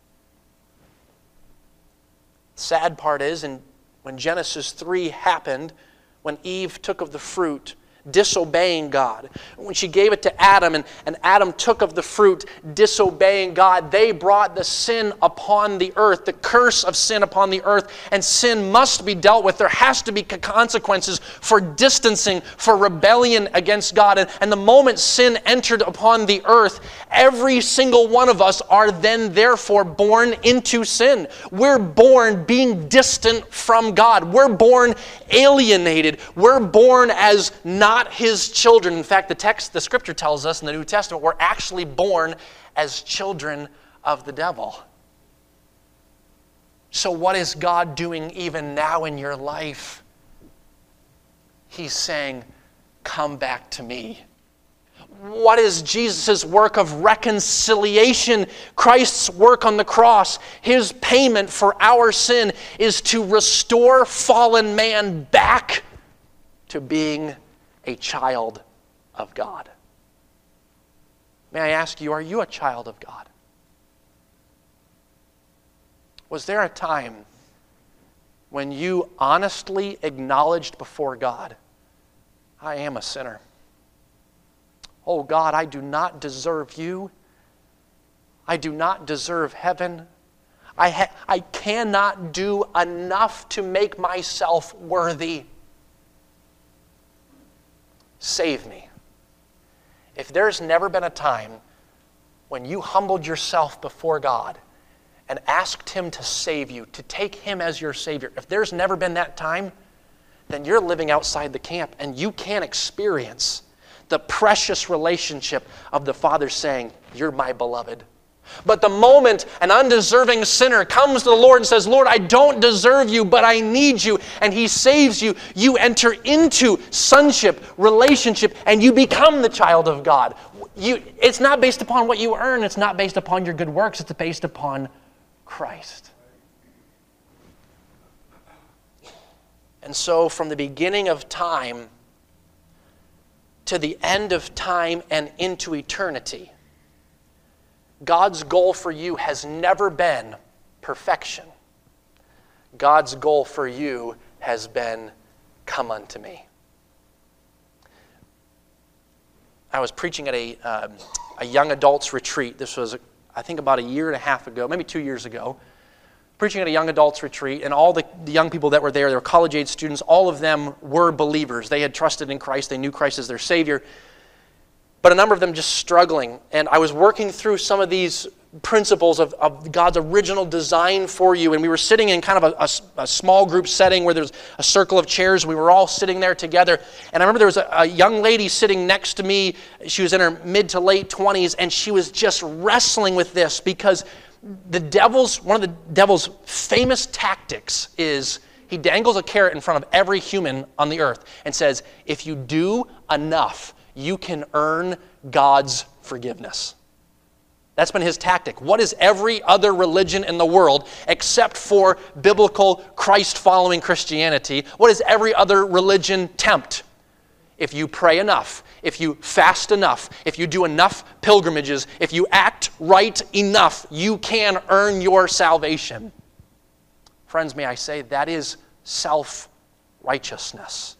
The sad part is, when Genesis 3 happened, when Eve took of the fruit, disobeying God. When she gave it to Adam, and Adam took of the fruit, disobeying God, they brought the sin upon the earth, the curse of sin upon the earth, and sin must be dealt with. There has to be consequences for distancing, for rebellion against God. And the moment sin entered upon the earth, every single one of us are then therefore born into sin. We're born being distant from God. We're born alienated. We're born as not His children. In fact, the Scripture tells us in the New Testament, we're actually born as children of the devil. So what is God doing even now in your life? He's saying, come back to me. What is Jesus' work of reconciliation? Christ's work on the cross, His payment for our sin is to restore fallen man back to being a child of God. May I ask you, are you a child of God? Was there a time when you honestly acknowledged before God, I am a sinner? Oh God, I do not deserve you. I do not deserve heaven. I cannot do enough to make myself worthy. Save me. If there's never been a time when you humbled yourself before God and asked Him to save you, to take Him as your Savior, if there's never been that time, then you're living outside the camp and you can't experience the precious relationship of the Father saying, you're my beloved. But the moment an undeserving sinner comes to the Lord and says, Lord, I don't deserve you, but I need you, and He saves you, you enter into sonship, relationship, and you become the child of God. It's not based upon what you earn. It's not based upon your good works. It's based upon Christ. And so from the beginning of time to the end of time and into eternity, God's goal for you has never been perfection. God's goal for you has been, come unto me. I was preaching at a young adults retreat. This was, I think, about a year and a half ago, maybe 2 years ago. Preaching at a young adults retreat, and all the young people that were there, they were college-age students, all of them were believers. They had trusted in Christ. They knew Christ as their Savior. But a number of them just struggling. And I was working through some of these principles of God's original design for you. And we were sitting in kind of a small group setting where there's a circle of chairs. We were all sitting there together. And I remember there was a young lady sitting next to me. She was in her mid to late 20s, and she was just wrestling with this because one of the devil's famous tactics is he dangles a carrot in front of every human on the earth and says, if you do enough, you can earn God's forgiveness. That's been his tactic. What is every other religion in the world except for biblical Christ-following Christianity? What does every other religion tempt? If you pray enough, if you fast enough, if you do enough pilgrimages, if you act right enough, you can earn your salvation. Friends, may I say, that is self-righteousness.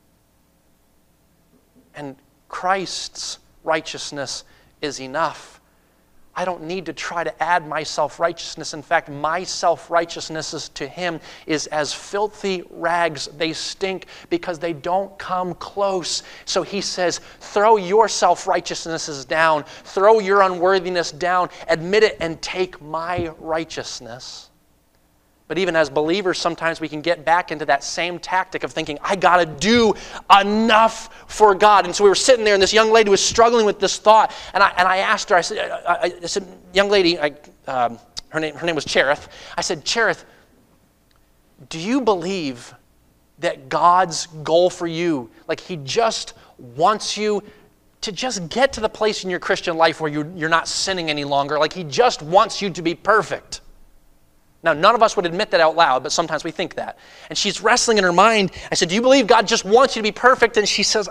And Christ's righteousness is enough. I don't need to try to add my self-righteousness. In fact, my self-righteousness to Him is as filthy rags. They stink because they don't come close. So He says, throw your self-righteousnesses down. Throw your unworthiness down. Admit it and take my righteousness. But even as believers, sometimes we can get back into that same tactic of thinking, I got to do enough for God. And so we were sitting there, and this young lady was struggling with this thought. And I asked her, I said, young lady, her name was Cherith. I said, Cherith, do you believe that God's goal for you, like He just wants you to just get to the place in your Christian life where you're not sinning any longer, like He just wants you to be perfect? Now, none of us would admit that out loud, but sometimes we think that. And she's wrestling in her mind. I said, do you believe God just wants you to be perfect? And she says,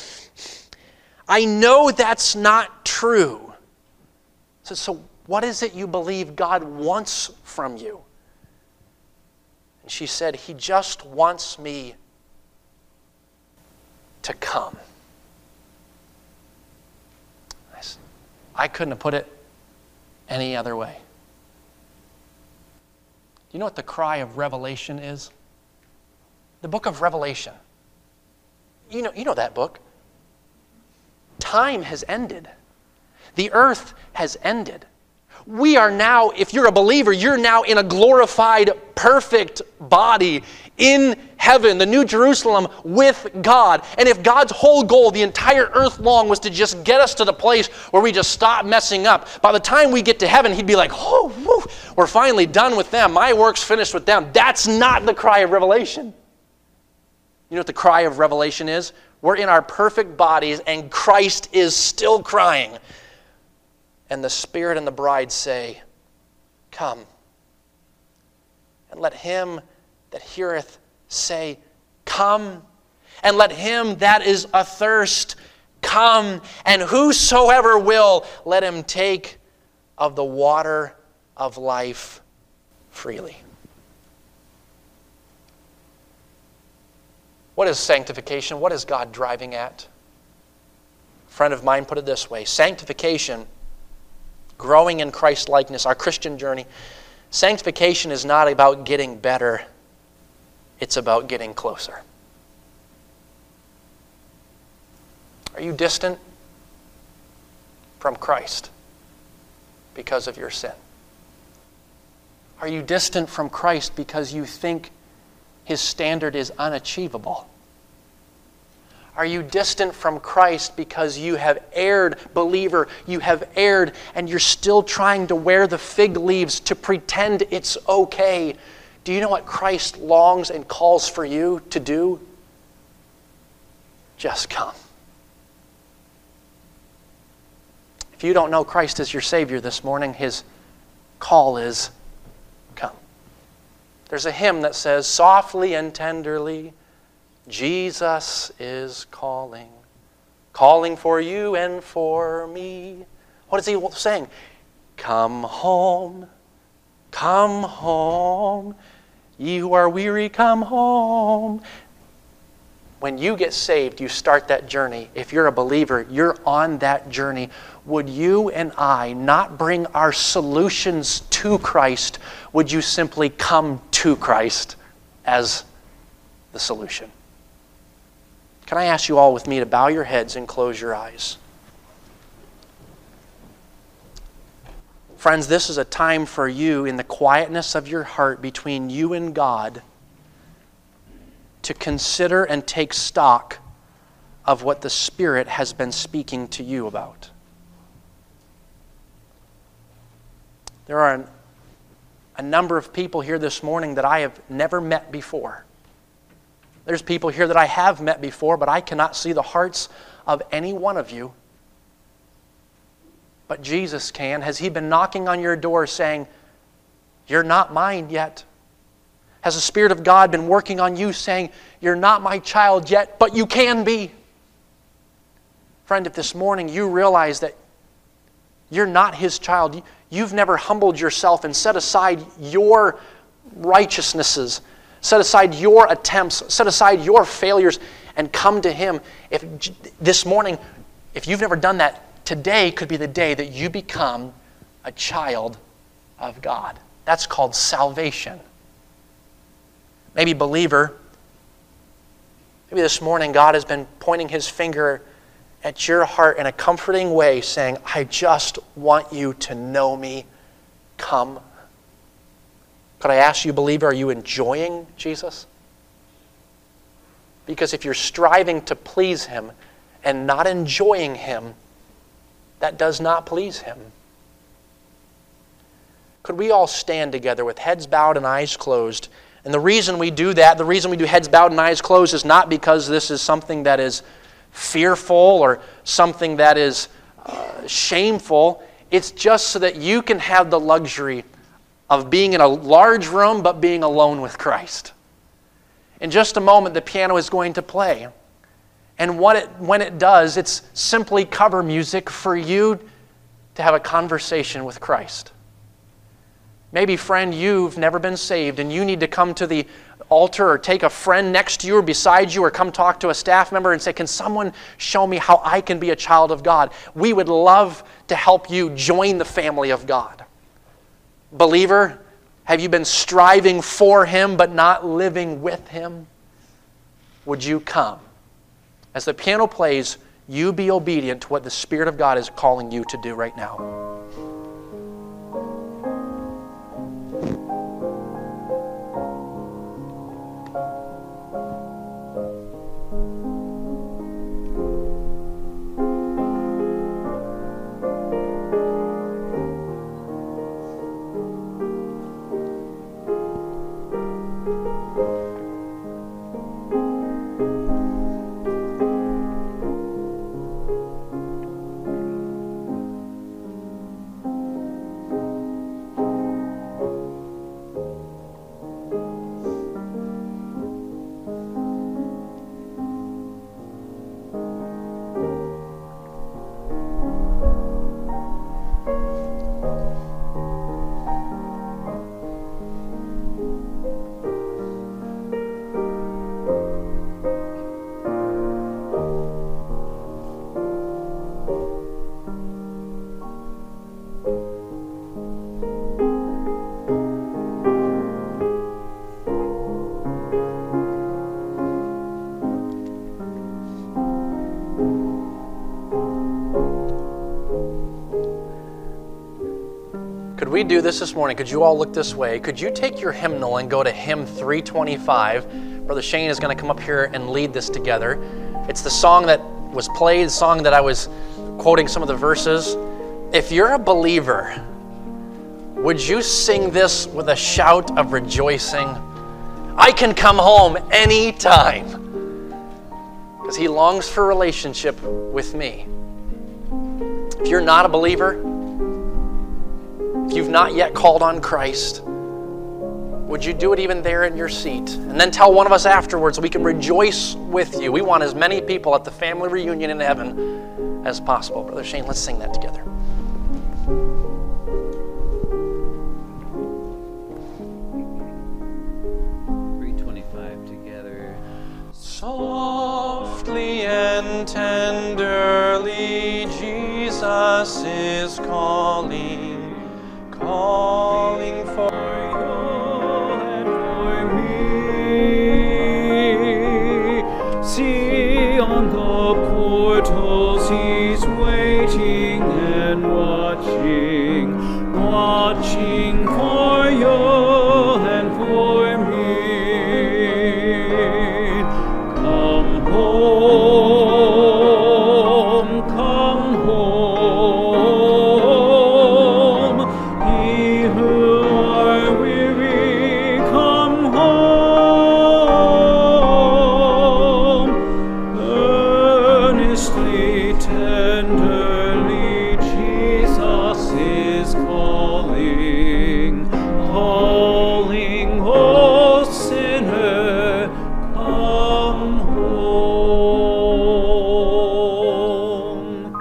I know that's not true. I said, so what is it you believe God wants from you? she said, He just wants me to come. I couldn't have put it any other way. Do you know what the cry of Revelation is? The book of Revelation. You know that book. Time has ended. The earth has ended. We are now, if you're a believer, you're now in a glorified, perfect body in heaven, the New Jerusalem with God. And if God's whole goal the entire earth long was to just get us to the place where we just stop messing up, by the time we get to heaven, He'd be like, oh, whew, we're finally done with them. My work's finished with them. That's not the cry of Revelation. You know what the cry of Revelation is? We're in our perfect bodies and Christ is still crying. And the Spirit and the bride say, come. And let him that heareth say, come. And let him that is athirst come. And whosoever will, let him take of the water of life freely. What is sanctification? What is God driving at? A friend of mine put it this way: sanctification, growing in Christ-likeness, our Christian journey, sanctification is not about getting better, it's about getting closer. Are you distant from Christ because of your sin? Are you distant from Christ because you think His standard is unachievable? Are you distant from Christ because you have erred, believer? You have erred and you're still trying to wear the fig leaves to pretend it's okay. Do you know what Christ longs and calls for you to do? Just come. If you don't know Christ as your Savior this morning, His call is come. There's a hymn that says, softly and tenderly, Jesus is calling, calling for you and for me. What is He saying? Come home, ye who are weary, come home. When you get saved, you start that journey. If you're a believer, you're on that journey. Would you and I not bring our solutions to Christ? Would you simply come to Christ as the solution? Can I ask you all with me to bow your heads and close your eyes? Friends, this is a time for you in the quietness of your heart between you and God to consider and take stock of what the Spirit has been speaking to you about. There are a number of people here this morning that I have never met before. There's people here that I have met before, but I cannot see the hearts of any one of you. But Jesus can. Has He been knocking on your door saying, you're not mine yet? Has the Spirit of God been working on you saying, you're not my child yet, but you can be? Friend, if this morning you realize that you're not His child, you've never humbled yourself and set aside your righteousnesses, set aside your attempts, set aside your failures, and come to Him. If this morning, if you've never done that, today could be the day that you become a child of God. That's called salvation. Maybe believer, maybe this morning God has been pointing His finger at your heart in a comforting way, saying, I just want you to know me. Come. Could I ask you, believer, are you enjoying Jesus? Because if you're striving to please Him and not enjoying Him, that does not please Him. Could we all stand together with heads bowed and eyes closed? And the reason we do that, the reason we do heads bowed and eyes closed, is not because this is something that is fearful or something that is shameful. It's just so that you can have the luxury of being in a large room but being alone with Christ. In just a moment, the piano is going to play. And when it does, it's simply cover music for you to have a conversation with Christ. Maybe, friend, you've never been saved and you need to come to the altar or take a friend next to you or beside you or come talk to a staff member and say, can someone show me how I can be a child of God? We would love to help you join the family of God. Believer, have you been striving for Him but not living with Him? Would you come? As the piano plays, you be obedient to what the Spirit of God is calling you to do right now. Could we do this morning? Could you all look this way? Could you take your hymnal and go to hymn 325? Brother Shane is going to come up here and lead this together. It's the song that was played, the song that I was quoting some of the verses. If you're a believer, would you sing this with a shout of rejoicing? I can come home anytime because He longs for a relationship with me. If you're not a believer, if you've not yet called on Christ, would you do it even there in your seat? And then tell one of us afterwards so we can rejoice with you. We want as many people at the family reunion in heaven as possible. Brother Shane, let's sing that together. Softly and tenderly Jesus is calling for you and for me. See on the portals He's waiting and watching for you and for me. Come home, come home, ye who are weary, come home. Earnestly, tenderly, Jesus is calling, oh sinner, come home.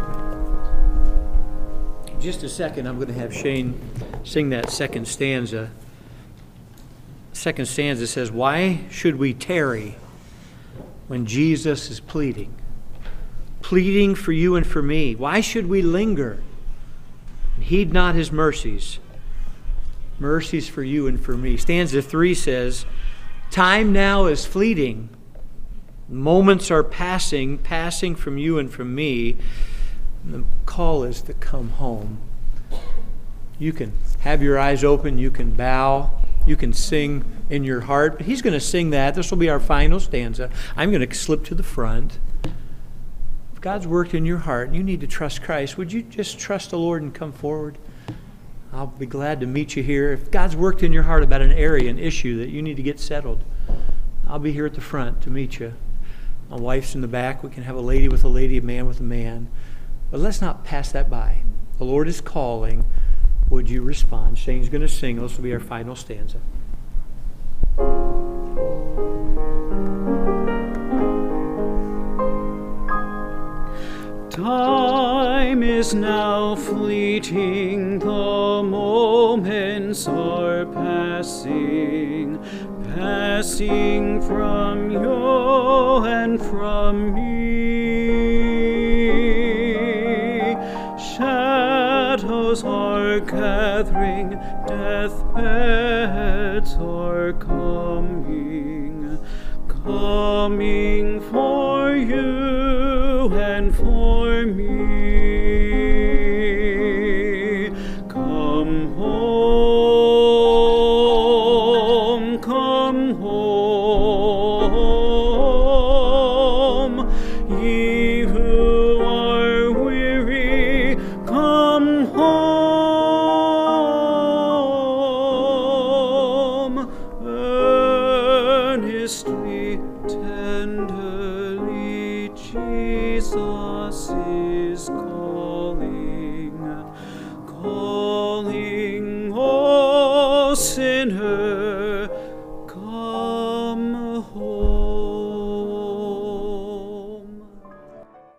In just a second, I'm going to have Shane sing that second stanza. Second stanza says, why should we tarry when Jesus is pleading? Pleading for you and for me. Why should we linger and heed not His mercies? Mercies for you and for me. Stanza 3 says, time now is fleeting. Moments are passing from you and from me. And the call is to come home. You can have your eyes open. You can bow. You can sing in your heart. But He's going to sing that. This will be our final stanza. I'm going to slip to the front. If God's worked in your heart and you need to trust Christ, would you just trust the Lord and come forward? I'll be glad to meet you here. If God's worked in your heart about an area, an issue that you need to get settled, I'll be here at the front to meet you. My wife's in the back. We can have a lady with a lady, a man with a man. But let's not pass that by. The Lord is calling. Would you respond? Shane's going to sing. This will be our final stanza. Time is now fleeting, the moments are passing from you and from me. are gathering, deathbeds are coming, coming for you and for me. Come home, come home, ye who are weary, come home. Earnestly, tenderly, Jesus is calling, calling all sinners